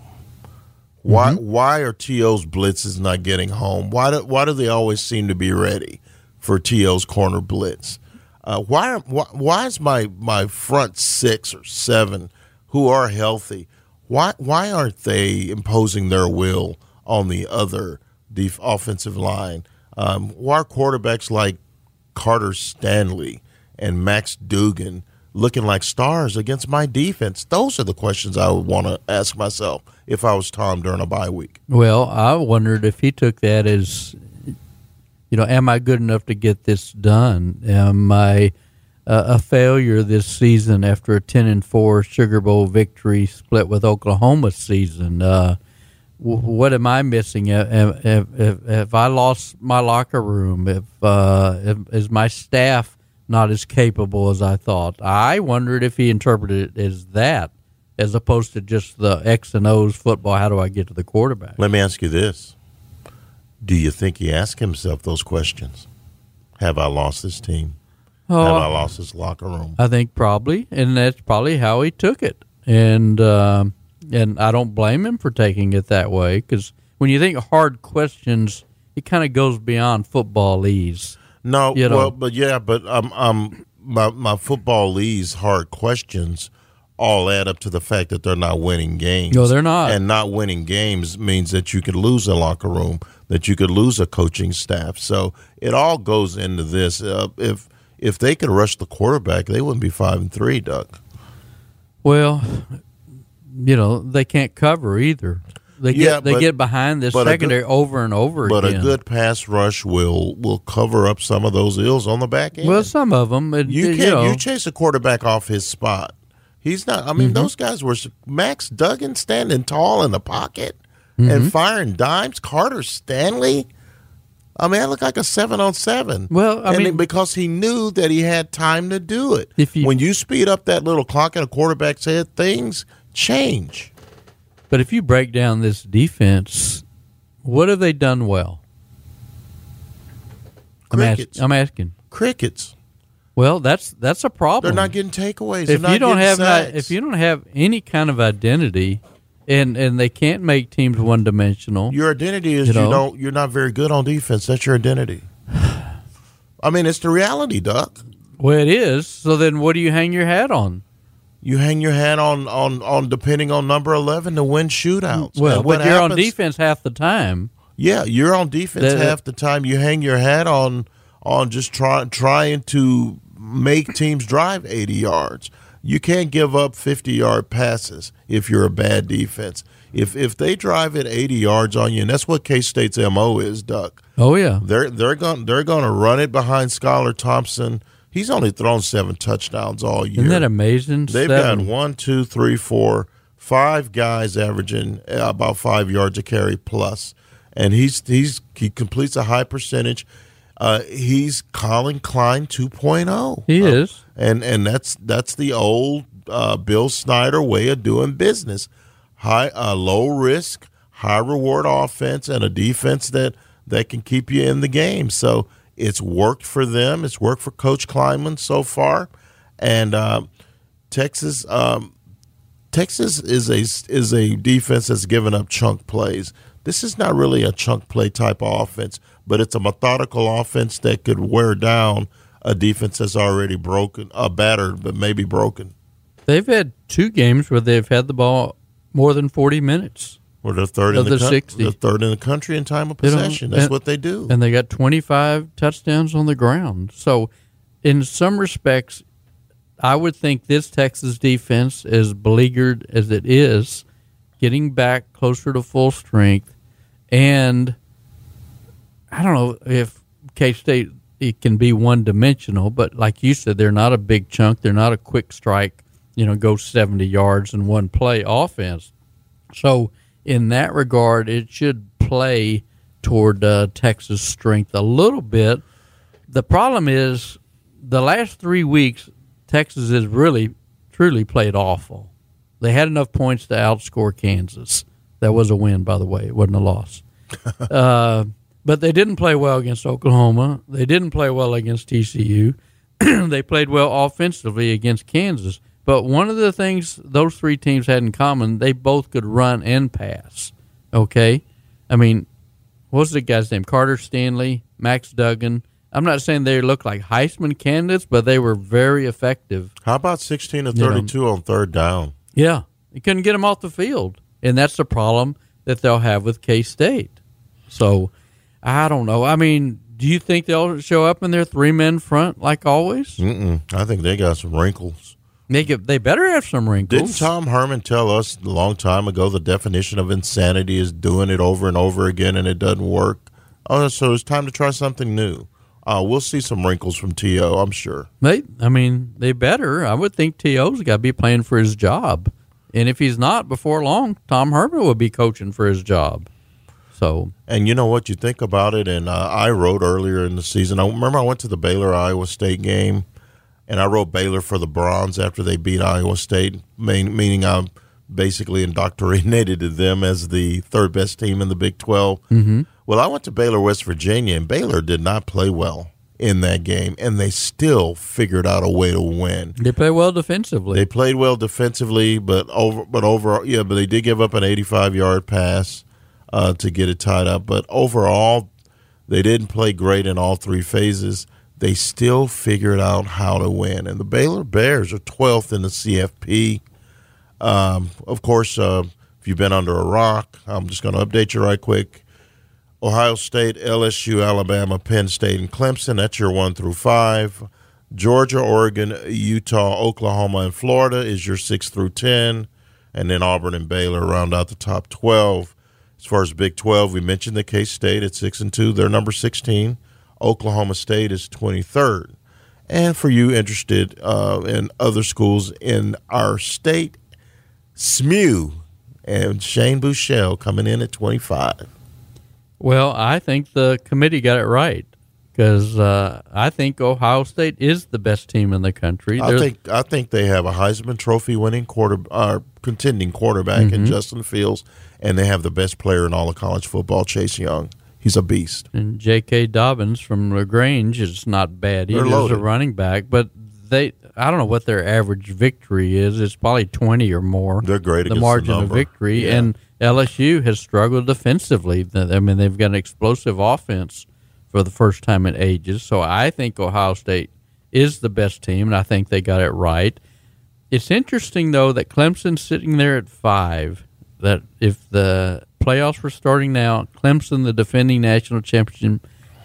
Why are T.O.'s blitzes not getting home? Why do they always seem to be ready for T.O.'s corner blitz? Why is my front 6 or 7 who are healthy, why aren't they imposing their will on the other offensive line? Why are quarterbacks like Carter Stanley and Max Dugan looking like stars against my defense? Those are the questions I would want to ask myself if I was Tom during a bye week. Well, I wondered if he took that as, am I good enough to get this done? Am I a failure this season after a 10-4 Sugar Bowl victory split with Oklahoma season? What am I missing? If I lost my locker room, is my staff not as capable as I thought? I wondered if he interpreted it as that, as opposed to just the X and O's football. How do I get to the quarterback? Let me ask you this. Do you think he asked himself those questions? Have I lost this team? Have I lost this locker room? I think probably, and that's probably how he took it. And I don't blame him for taking it that way, because when you think hard questions, it kind of goes beyond footballese. No, but my football-ese hard questions all add up to the fact that they're not winning games. No, they're not. And not winning games means that you could lose a locker room, that you could lose a coaching staff. So it all goes into this. If they could rush the quarterback, they wouldn't be 5-3, Doug. Well, they can't cover either. They get behind the secondary over and over again. But a good pass rush will cover up some of those ills on the back end. Well, some of them. You chase a quarterback off his spot. He's not. I mean, those guys were Max Duggan standing tall in the pocket and firing dimes. Carter Stanley. I mean, that looked like a 7-on-7. Well, because he knew that he had time to do it. When you speed up that little clock in a quarterback's head, things change. But if you break down this defense, what have they done well? Crickets. I'm asking. Crickets. Well, that's a problem. They're not getting takeaways. If you don't have any kind of identity, and they can't make teams one dimensional. Your identity is you're not very good on defense. That's your identity. I mean, it's the reality, Duck. Well, it is. So then, what do you hang your hat on? You hang your hat on depending on number 11 to win shootouts. Well, but you're on defense half the time. Yeah, you're on defense half the time. You hang your hat on just trying to make teams drive 80 yards. You can't give up 50-yard passes if you're a bad defense. If they drive it 80 yards on you, and that's what K-State's MO is, Duck. Oh yeah, they're going to run it behind Skylar Thompson. He's only thrown 7 touchdowns all year. Isn't that amazing? They've got 1, 2, 3, 4, 5 guys averaging about 5 yards a carry plus, and he completes a high percentage. He's Colin Klein 2.0. He is, and that's the old Bill Snyder way of doing business. Low risk, high reward offense, and a defense that can keep you in the game. So it's worked for them. It's worked for Coach Kleinman so far, and Texas is a defense that's given up chunk plays. This is not really a chunk play type of offense, but it's a methodical offense that could wear down a defense that's already battered, but maybe broken. They've had 2 games where they've had the ball more than 40 minutes. Well, they're third in the 60. They're third in the country in time of possession. That's what they do. And they got 25 touchdowns on the ground. So, in some respects, I would think this Texas defense, as beleaguered as it is, getting back closer to full strength, and I don't know if K-State it can be one-dimensional, but like you said, they're not a big chunk. They're not a quick strike, go 70 yards in one play offense. So, in that regard, it should play toward Texas' strength a little bit. The problem is the last 3 weeks, Texas has really, truly played awful. They had enough points to outscore Kansas. That was a win, by the way. It wasn't a loss. But they didn't play well against Oklahoma. They didn't play well against TCU. They played well offensively against Kansas. But one of the things those 3 teams had in common, they both could run and pass. Okay? I mean, what was the guy's name? Carter Stanley, Max Duggan. I'm not saying they look like Heisman candidates, but they were very effective. How about 16 of 32 on third down? Yeah. You couldn't get them off the field. And that's the problem that they'll have with K-State. So, I don't know. I mean, do you think they'll show up in their 3-man front like always? I think they got some wrinkles. They better have some wrinkles. Didn't Tom Herman tell us a long time ago the definition of insanity is doing it over and over again and it doesn't work? Oh, so it's time to try something new. We'll see some wrinkles from T.O., I'm sure. They better. I would think T.O.'s got to be playing for his job. And if he's not, before long, Tom Herman will be coaching for his job. So, and you know what, you think about it, and I wrote earlier in the season, I remember I went to the Baylor-Iowa State game, and I wrote Baylor for the bronze after they beat Iowa State, meaning I basically indoctrinated them as the third best team in the Big 12. Mm-hmm. Well, I went to Baylor, West Virginia, and Baylor did not play well in that game, and they still figured out a way to win. They played well defensively. They played well defensively, but they did give up an 85-yard pass to get it tied up. But overall, they didn't play great in all 3 phases. They still figured out how to win. And the Baylor Bears are 12th in the CFP. Of course, if you've been under a rock, I'm just going to update you right quick. Ohio State, LSU, Alabama, Penn State, and Clemson, that's your 1 through 5. Georgia, Oregon, Utah, Oklahoma, and Florida is your 6 through 10. and then Auburn and Baylor round out the top 12. As far as Big 12, we mentioned the K-State at 6-2. They're number 16. Oklahoma State is 23rd. And for you interested in other schools in our state, SMU and Shane Buechele coming in at 25. Well, I think the committee got it right because I think Ohio State is the best team in the country. I think they have a Heisman Trophy winning contending quarterback in Justin Fields, and they have the best player in all of college football, Chase Young. He's a beast. And J.K. Dobbins from LaGrange is not bad. He's a running back, but I don't know what their average victory is. It's probably 20 or more. They're great against the margin the of victory. Yeah. And LSU has struggled defensively. I mean, they've got an explosive offense for the first time in ages. So I think Ohio State is the best team, and I think they got it right. It's interesting, though, that Clemson's sitting there at 5, that if the playoffs were starting now, Clemson, the defending national champion,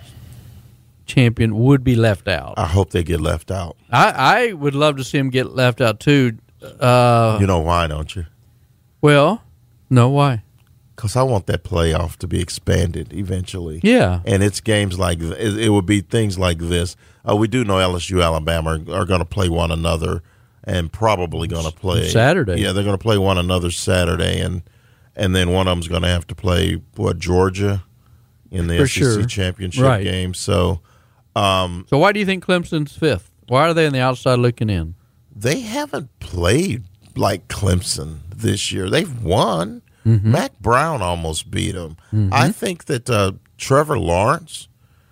would be left out. I hope they get left out. I would love to see them get left out, too. You know why, don't you? Well, no, why? Because I want that playoff to be expanded eventually. Yeah. And it's games like it would be things like this. We do know LSU, Alabama are going to play one another and probably going to play Saturday. Yeah, they're going to play one another Saturday, and then one of them's going to have to play Georgia in the SEC championship game. So why do you think Clemson's 5th? Why are they on the outside looking in? They haven't played like Clemson this year. They've won. Mac Brown almost beat them. I think that Trevor Lawrence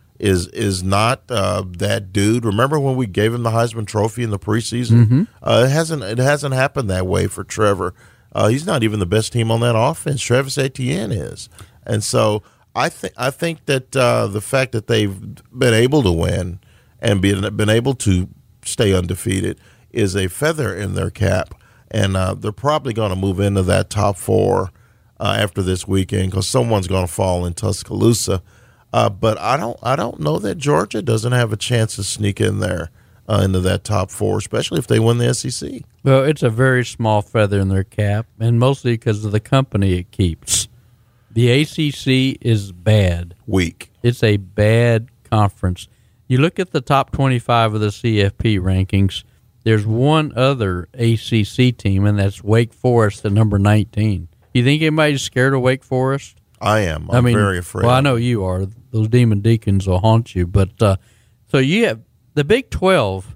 is not that dude. Remember when we gave him the Heisman Trophy in the preseason? It hasn't happened that way for Trevor. He's not even the best team on that offense. Travis Etienne is, and so I think that the fact that they've been able to win and been able to stay undefeated is a feather in their cap, and they're probably going to move into that top 4 after this weekend because someone's going to fall in Tuscaloosa. But I don't know that Georgia doesn't have a chance to sneak in there into that top 4, especially if they win the SEC. Well, it's a very small feather in their cap, and mostly because of the company it keeps. The ACC is bad. Weak. It's a bad conference. You look at the top 25 of the CFP rankings, there's one other ACC team, and that's Wake Forest at number 19. You think anybody's scared of Wake Forest? I am. I'm very afraid. Well, I know you are. Those Demon Deacons will haunt you. But so you have the Big 12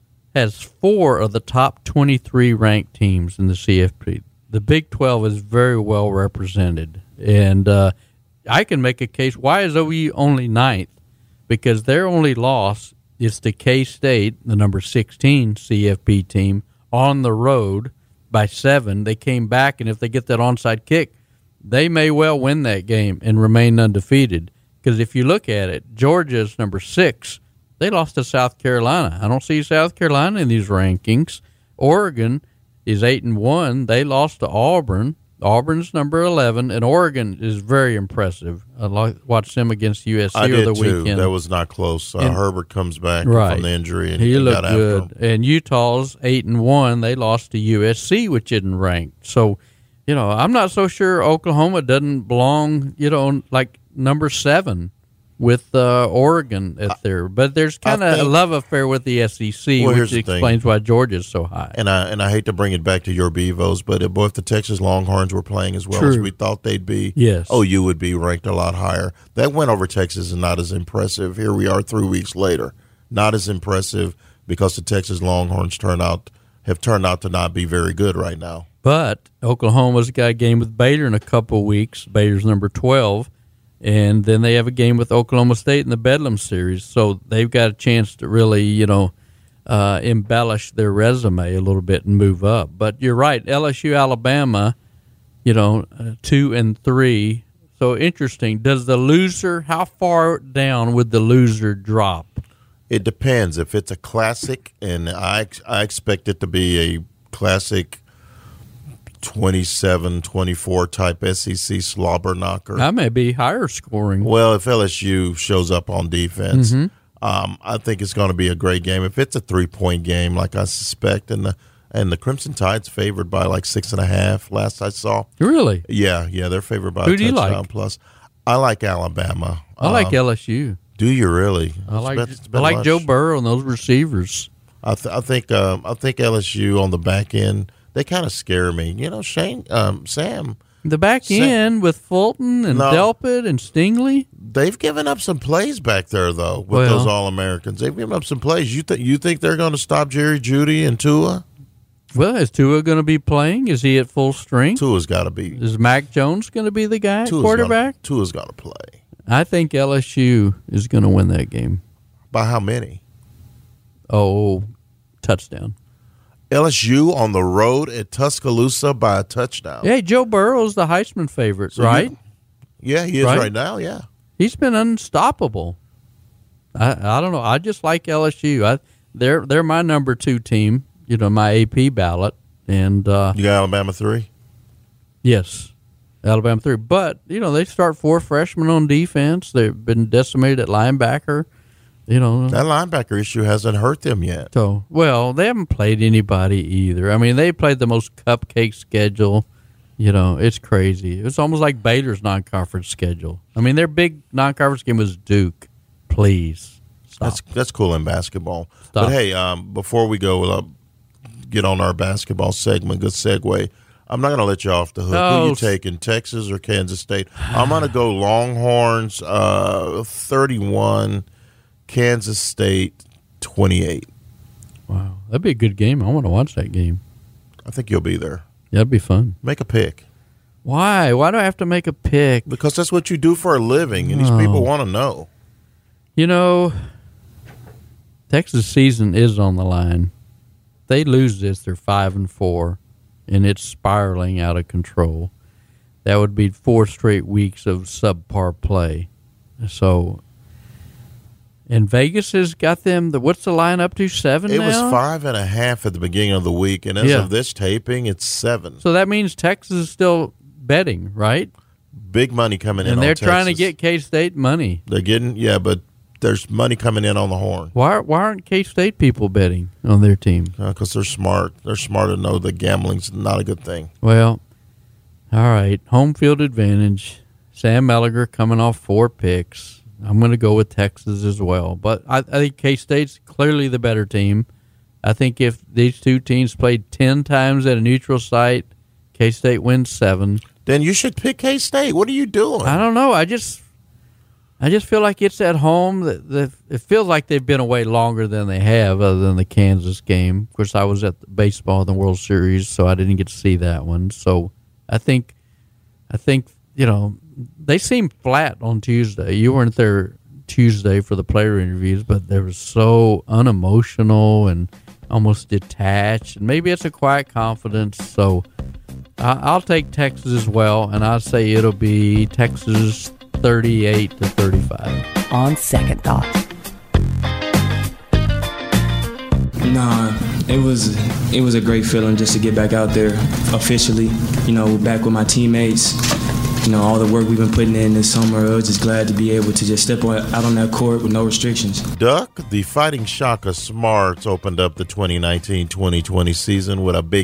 has 4 of the top 23 ranked teams in the CFP. The Big 12 is very well represented, and I can make a case. Why is OU only 9th? Because their only loss is to K-State, the number 16 CFP team, on the road by 7. They came back, and if they get that onside kick, they may well win that game and remain undefeated. Because if you look at it, Georgia's number 6. They lost to South Carolina. I don't see South Carolina in these rankings. Oregon is 8-1. They lost to Auburn. Auburn's number 11, and Oregon is very impressive. I watched them against USC over the weekend. Too. That was not close. Herbert comes back from the injury, and he looked got good. After him. And Utah's 8-1. They lost to USC, which isn't ranked. So, I'm not so sure Oklahoma doesn't belong, like number 7 with Oregon at there. But there's kind of a love affair with the SEC, which explains why Georgia's so high. And I hate to bring it back to your Beavos, but if the Texas Longhorns were playing as well as we thought they'd be, OU would be ranked a lot higher. That win over Texas is not as impressive. Here we are 3 weeks later. Not as impressive because the Texas Longhorns have turned out to not be very good right now. But Oklahoma's got a game with Baylor in a couple of weeks. Baylor's number 12. And then they have a game with Oklahoma State in the Bedlam series. So they've got a chance to really, embellish their resume a little bit and move up. But you're right, LSU, Alabama, 2 and 3. So interesting. How far down would the loser drop? It depends. If it's a classic, and I expect it to be a classic 27-24 type SEC slobber knocker. That may be higher scoring. Well, if LSU shows up on defense, I think it's going to be a great game. If it's a 3-point game, like I suspect, and And the Crimson Tide's favored by like 6.5 last I saw. Really? Yeah, they're favored by Who a do you touchdown like? plus. I like Alabama. I like LSU. Do you really? I like It's been much. Joe Burrow and those receivers. I think LSU on the back end, they kind of scare me. You know, Sam. The back end with Fulton and Delpit and Stingley. They've given up some plays back there, though, with those All-Americans. They've given up some plays. You think they're going to stop Jerry Jeudy and Tua? Well, is Tua going to be playing? Is he at full strength? Tua's got to be. Is Mac Jones going to be the guy, quarterback? Tua's got to play. I think LSU is going to win that game. By how many? Oh, touchdown. LSU on the road at Tuscaloosa by a touchdown. Hey, Joe Burrow's the Heisman favorite, right? Yeah, he is right now, yeah. He's been unstoppable. I don't know. I just like LSU. They're my number 2 team, my AP ballot. And you got Alabama 3? Yes, Alabama 3. But, they start 4 freshmen on defense. They've been decimated at linebacker. That linebacker issue hasn't hurt them yet. So, well, they haven't played anybody either. I mean, they played the most cupcake schedule. It's crazy. It's almost like Baylor's non-conference schedule. I mean, their big non-conference game was Duke. Please stop. That's cool in basketball. Stop. But hey, before we go, get on our basketball segment. Good segue. I'm not going to let you off the hook. Who you taking, Texas or Kansas State? I'm going to go Longhorns 31. Kansas State 28. Wow, that'd be a good game. I want to watch that game. I think you'll be there. That'd be fun. Make a pick. Why? Why do I have to make a pick? Because that's what you do for a living, and these people want to know. Texas season is on the line. If they lose this, they're 5-4, and it's spiraling out of control. That would be 4 straight weeks of subpar play. So. And Vegas has got them. What's the line up to? 7 now? It was 5.5 at the beginning of the week, and as of this taping, it's 7. So that means Texas is still betting, right? Big money coming in, and they're on trying Texas. to get K-State money. They're getting, but there's money coming in on the Horn. Why aren't K-State people betting on their team? Because they're smart. They're smart to know that gambling's not a good thing. Well, all right, home field advantage. Sam Mellinger coming off 4 picks. I'm going to go with Texas as well. But I think K-State's clearly the better team. I think if these two teams played 10 times at a neutral site, K-State wins 7. Then you should pick K-State. What are you doing? I don't know. I just feel like it's at home. It feels like they've been away longer than they have, other than the Kansas game. Of course, I was at the baseball in the World Series, so I didn't get to see that one. So I think they seemed flat on Tuesday. You weren't there Tuesday for the player interviews, but they were so unemotional and almost detached. And maybe it's a quiet confidence. So I'll take Texas as well, and I'll say it'll be Texas 38-35. On second thought. Nah, it was a great feeling just to get back out there officially. Back with my teammates. All the work we've been putting in this summer, I was just glad to be able to just step out on that court with no restrictions. Duck, the Fighting Shaka Smarts opened up the 2019-2020 season with a big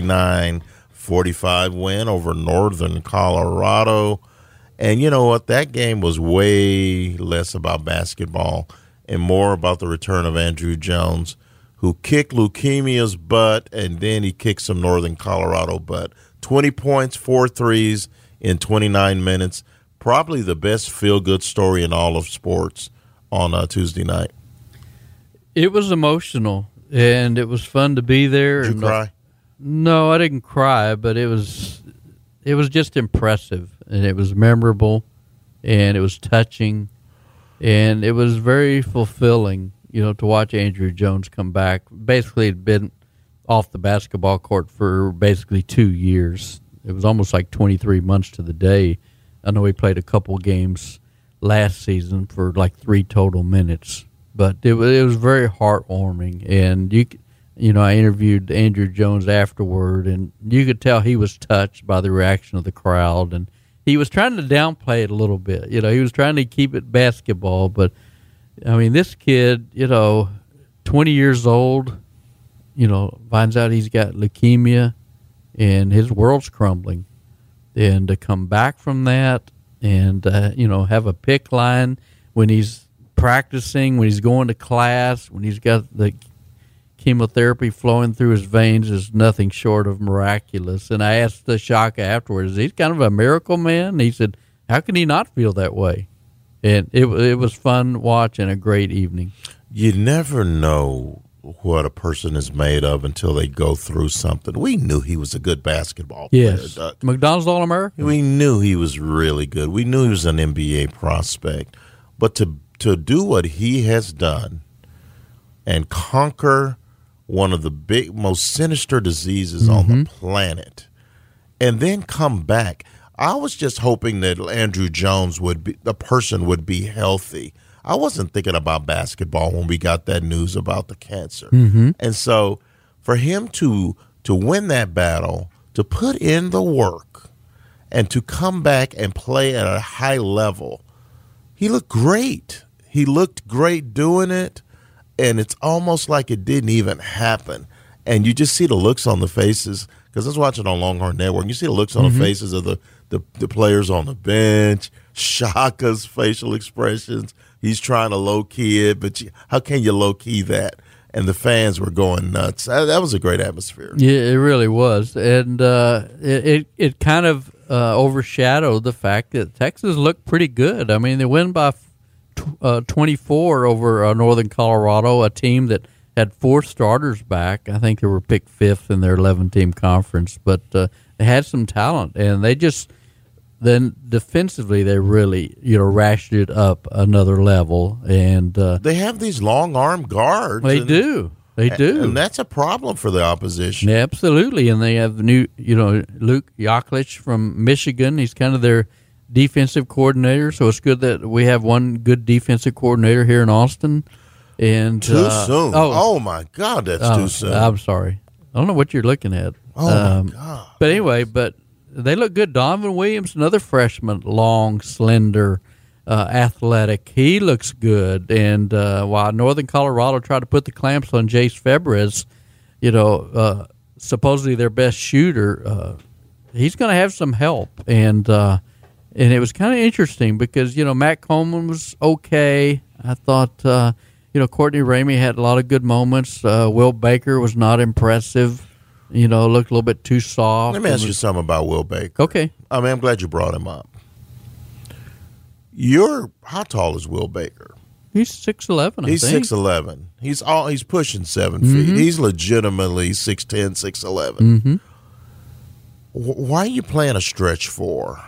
69-45 win over Northern Colorado. And you know what? That game was way less about basketball and more about the return of Andrew Jones, who kicked Leukemia's butt, and then he kicked some Northern Colorado butt. 20 points, 4 threes in 29 minutes. Probably the best feel-good story in all of sports on Tuesday night. It was emotional, and it was fun to be there. Did you cry? No, I didn't cry, but it was just impressive, and it was memorable, and it was touching, and it was very fulfilling, to watch Andrew Jones come back. Basically, he'd been off the basketball court for basically 2 years. It was almost like 23 months to the day. I know he played a couple games last season for like 3 total minutes, but it was very heartwarming. And I interviewed Andrew Jones afterward, and you could tell he was touched by the reaction of the crowd. And he was trying to downplay it a little bit. He was trying to keep it basketball, but I mean, this kid, 20 years old, finds out he's got leukemia, and his world's crumbling. And to come back from that, and have a pick line when he's practicing, when he's going to class, when he's got the chemotherapy flowing through his veins, is nothing short of miraculous. And I asked the Shaka afterwards, he's kind of a miracle man. And he said, how can he not feel that way? And it was fun watching, a great evening. You never know what a person is made of until they go through something. We knew he was a good basketball player, Yes. Doug. McDonald's All-American. We knew he was really good. We knew he was an NBA prospect. But to do what he has done and conquer one of the most sinister diseases on the planet, and then come back. I was just hoping that Andrew Jones would be healthy. I wasn't thinking about basketball when we got that news about the cancer. And so for him to win that battle, to put in the work, and to come back and play at a high level, he looked great. He looked great doing it, and it's almost like it didn't even happen. And you just see the looks on the faces, because I was watching on Longhorn Network, and you see the looks on the faces of the players on the bench, Shaka's facial expressions. He's trying to low-key it, but how can you low-key that? And the fans were going nuts. That was a great atmosphere. Yeah, it really was. And it kind of overshadowed the fact that Texas looked pretty good. I mean, they win by 24 over Northern Colorado, a team that had 4 starters back. I think they were picked 5th in their 11-team conference, but they had some talent, and they just then defensively they really ratcheted up another level. And they have these long arm guards. They do, and that's a problem for the opposition. Yeah, absolutely. And they have the new Luke Yaklich from Michigan. He's kind of their defensive coordinator, so it's good that we have one good defensive coordinator here in Austin. And too soon. Oh my God, that's too soon. I'm sorry. I don't know what you're looking at. Oh my God. But anyway, they look good. Donovan Williams, another freshman, long, slender, athletic. He looks good. And while Northern Colorado tried to put the clamps on Jace Febres, supposedly their best shooter, he's going to have some help. And it was kind of interesting because, Matt Coleman was okay. I thought, Courtney Ramey had a lot of good moments. Will Baker was not impressive. Looked a little bit too soft. Let me ask you something about Will Baker. Okay. I mean, I'm glad you brought him up. How tall is Will Baker? He's 6'11", He's I think. 6'11". He's pushing 7 feet. He's legitimately 6'10", 6'11". Why are you playing a stretch 4?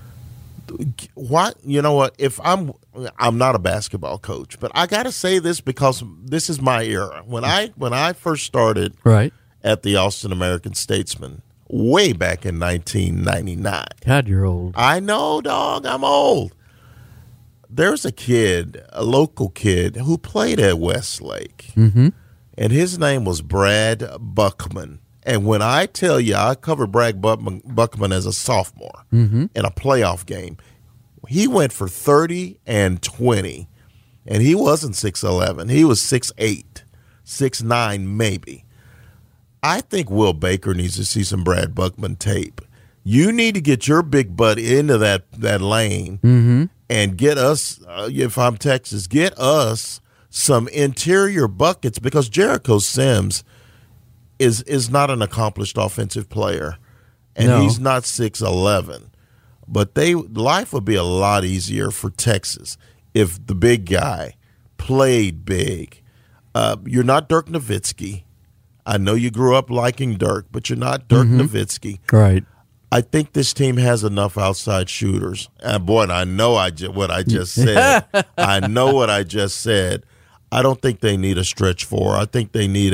Why? You know what? If I'm not a basketball coach, but I got to say this because this is my era. When I first started at the Austin American-Statesman way back in 1999. God, you're old. I know, dog. I'm old. There's a local kid, who played at Westlake, and his name was Brad Buckman. And when I tell you, I covered Brad Buckman as a sophomore in a playoff game. He went for 30 and 20, and he wasn't 6'11". He was 6'8", 6'9", maybe. I think Will Baker needs to see some Brad Buckman tape. You need to get your big butt into that lane and get us, if I'm Texas, get us some interior buckets, because Jericho Sims is not an accomplished offensive player, and he's not 6'11". But life would be a lot easier for Texas if the big guy played big. You're not Dirk Nowitzki. I know you grew up liking Dirk, but you're not Dirk Nowitzki. Right. I think this team has enough outside shooters. And boy, I know what I just said. I know what I just said. I don't think they need a stretch 4. I think they need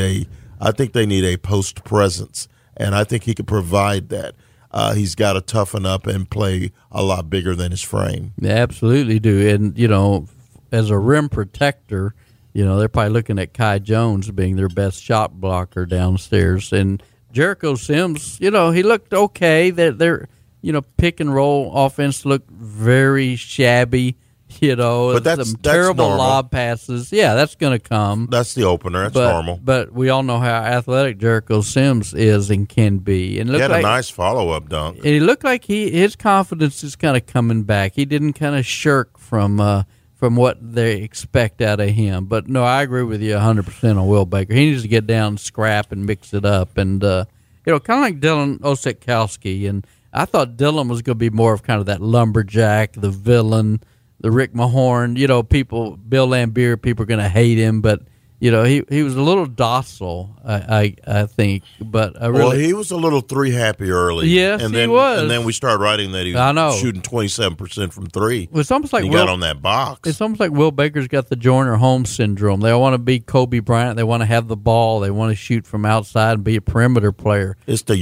a post presence, and I think he could provide that. He's got to toughen up and play a lot bigger than his frame. They absolutely do. And, as a rim protector, they're probably looking at Kai Jones being their best shot blocker downstairs. And Jericho Sims, he looked okay. Their pick and roll offense looked very shabby But that's terrible normal. lob passes. Yeah, that's going to come. That's the opener. That's normal. But we all know how athletic Jericho Sims is and can be. And he had a nice follow-up dunk. And he looked like his confidence is kind of coming back. He didn't kind of shirk from what they expect out of him. But, no, I agree with you 100% on Will Baker. He needs to get down, scrap, and mix it up. And, kind of like Dylan Osetkowski. And I thought Dylan was going to be more of kind of that lumberjack, the villain, the Rick Mahorn, Bill Lambier, people are going to hate him, but he was a little docile, I think. But he was a little three happy early. Yes, and then, he was. And then we started writing that he was shooting 27% from three. It's almost like he got on that box. It's almost like Will Baker's got the Joyner Holmes syndrome. They want to be Kobe Bryant. They want to have the ball. They want to shoot from outside and be a perimeter player. It's the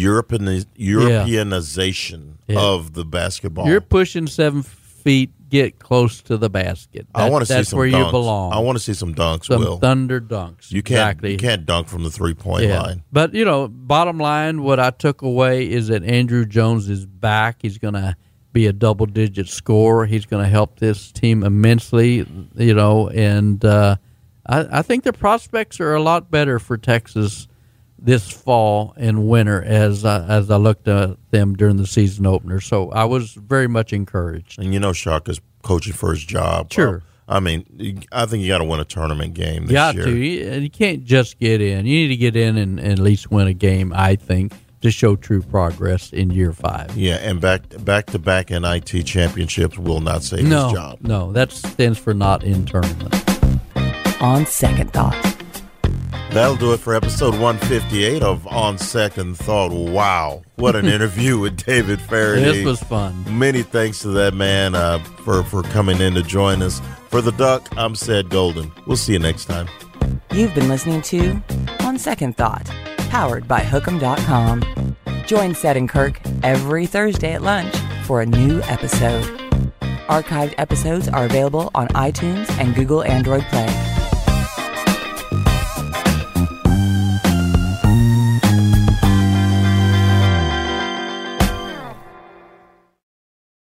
Europeanization of the basketball. You're pushing 7 feet. Get close to the basket. I want to see some where dunks. You belong. I want to see some dunks, some Will. Thunder dunks. You can't dunk from the 3-point line. But, bottom line, what I took away is that Andrew Jones is back. He's going to be a double-digit scorer. He's going to help this team immensely, and I think the prospects are a lot better for Texas this fall and winter as I looked at them during the season opener. So I was very much encouraged. And Shaka's coaching for his job. Sure. I think you got to win a tournament game this year. You can't just get in. You need to get in and at least win a game, I think, to show true progress in year 5. Yeah, and back-to-back NIT championships will not save his job. No, that stands for not in tournament. On Second Thought. That'll do it for episode 158 of On Second Thought. Wow, what an interview with David Faraday. This was fun. Many thanks to that man for coming in to join us. For the Duck, I'm Ced Golden. We'll see you next time. You've been listening to On Second Thought, powered by Hookem.com. Join Ced and Kirk every Thursday at lunch for a new episode. Archived episodes are available on iTunes and Google Android Play.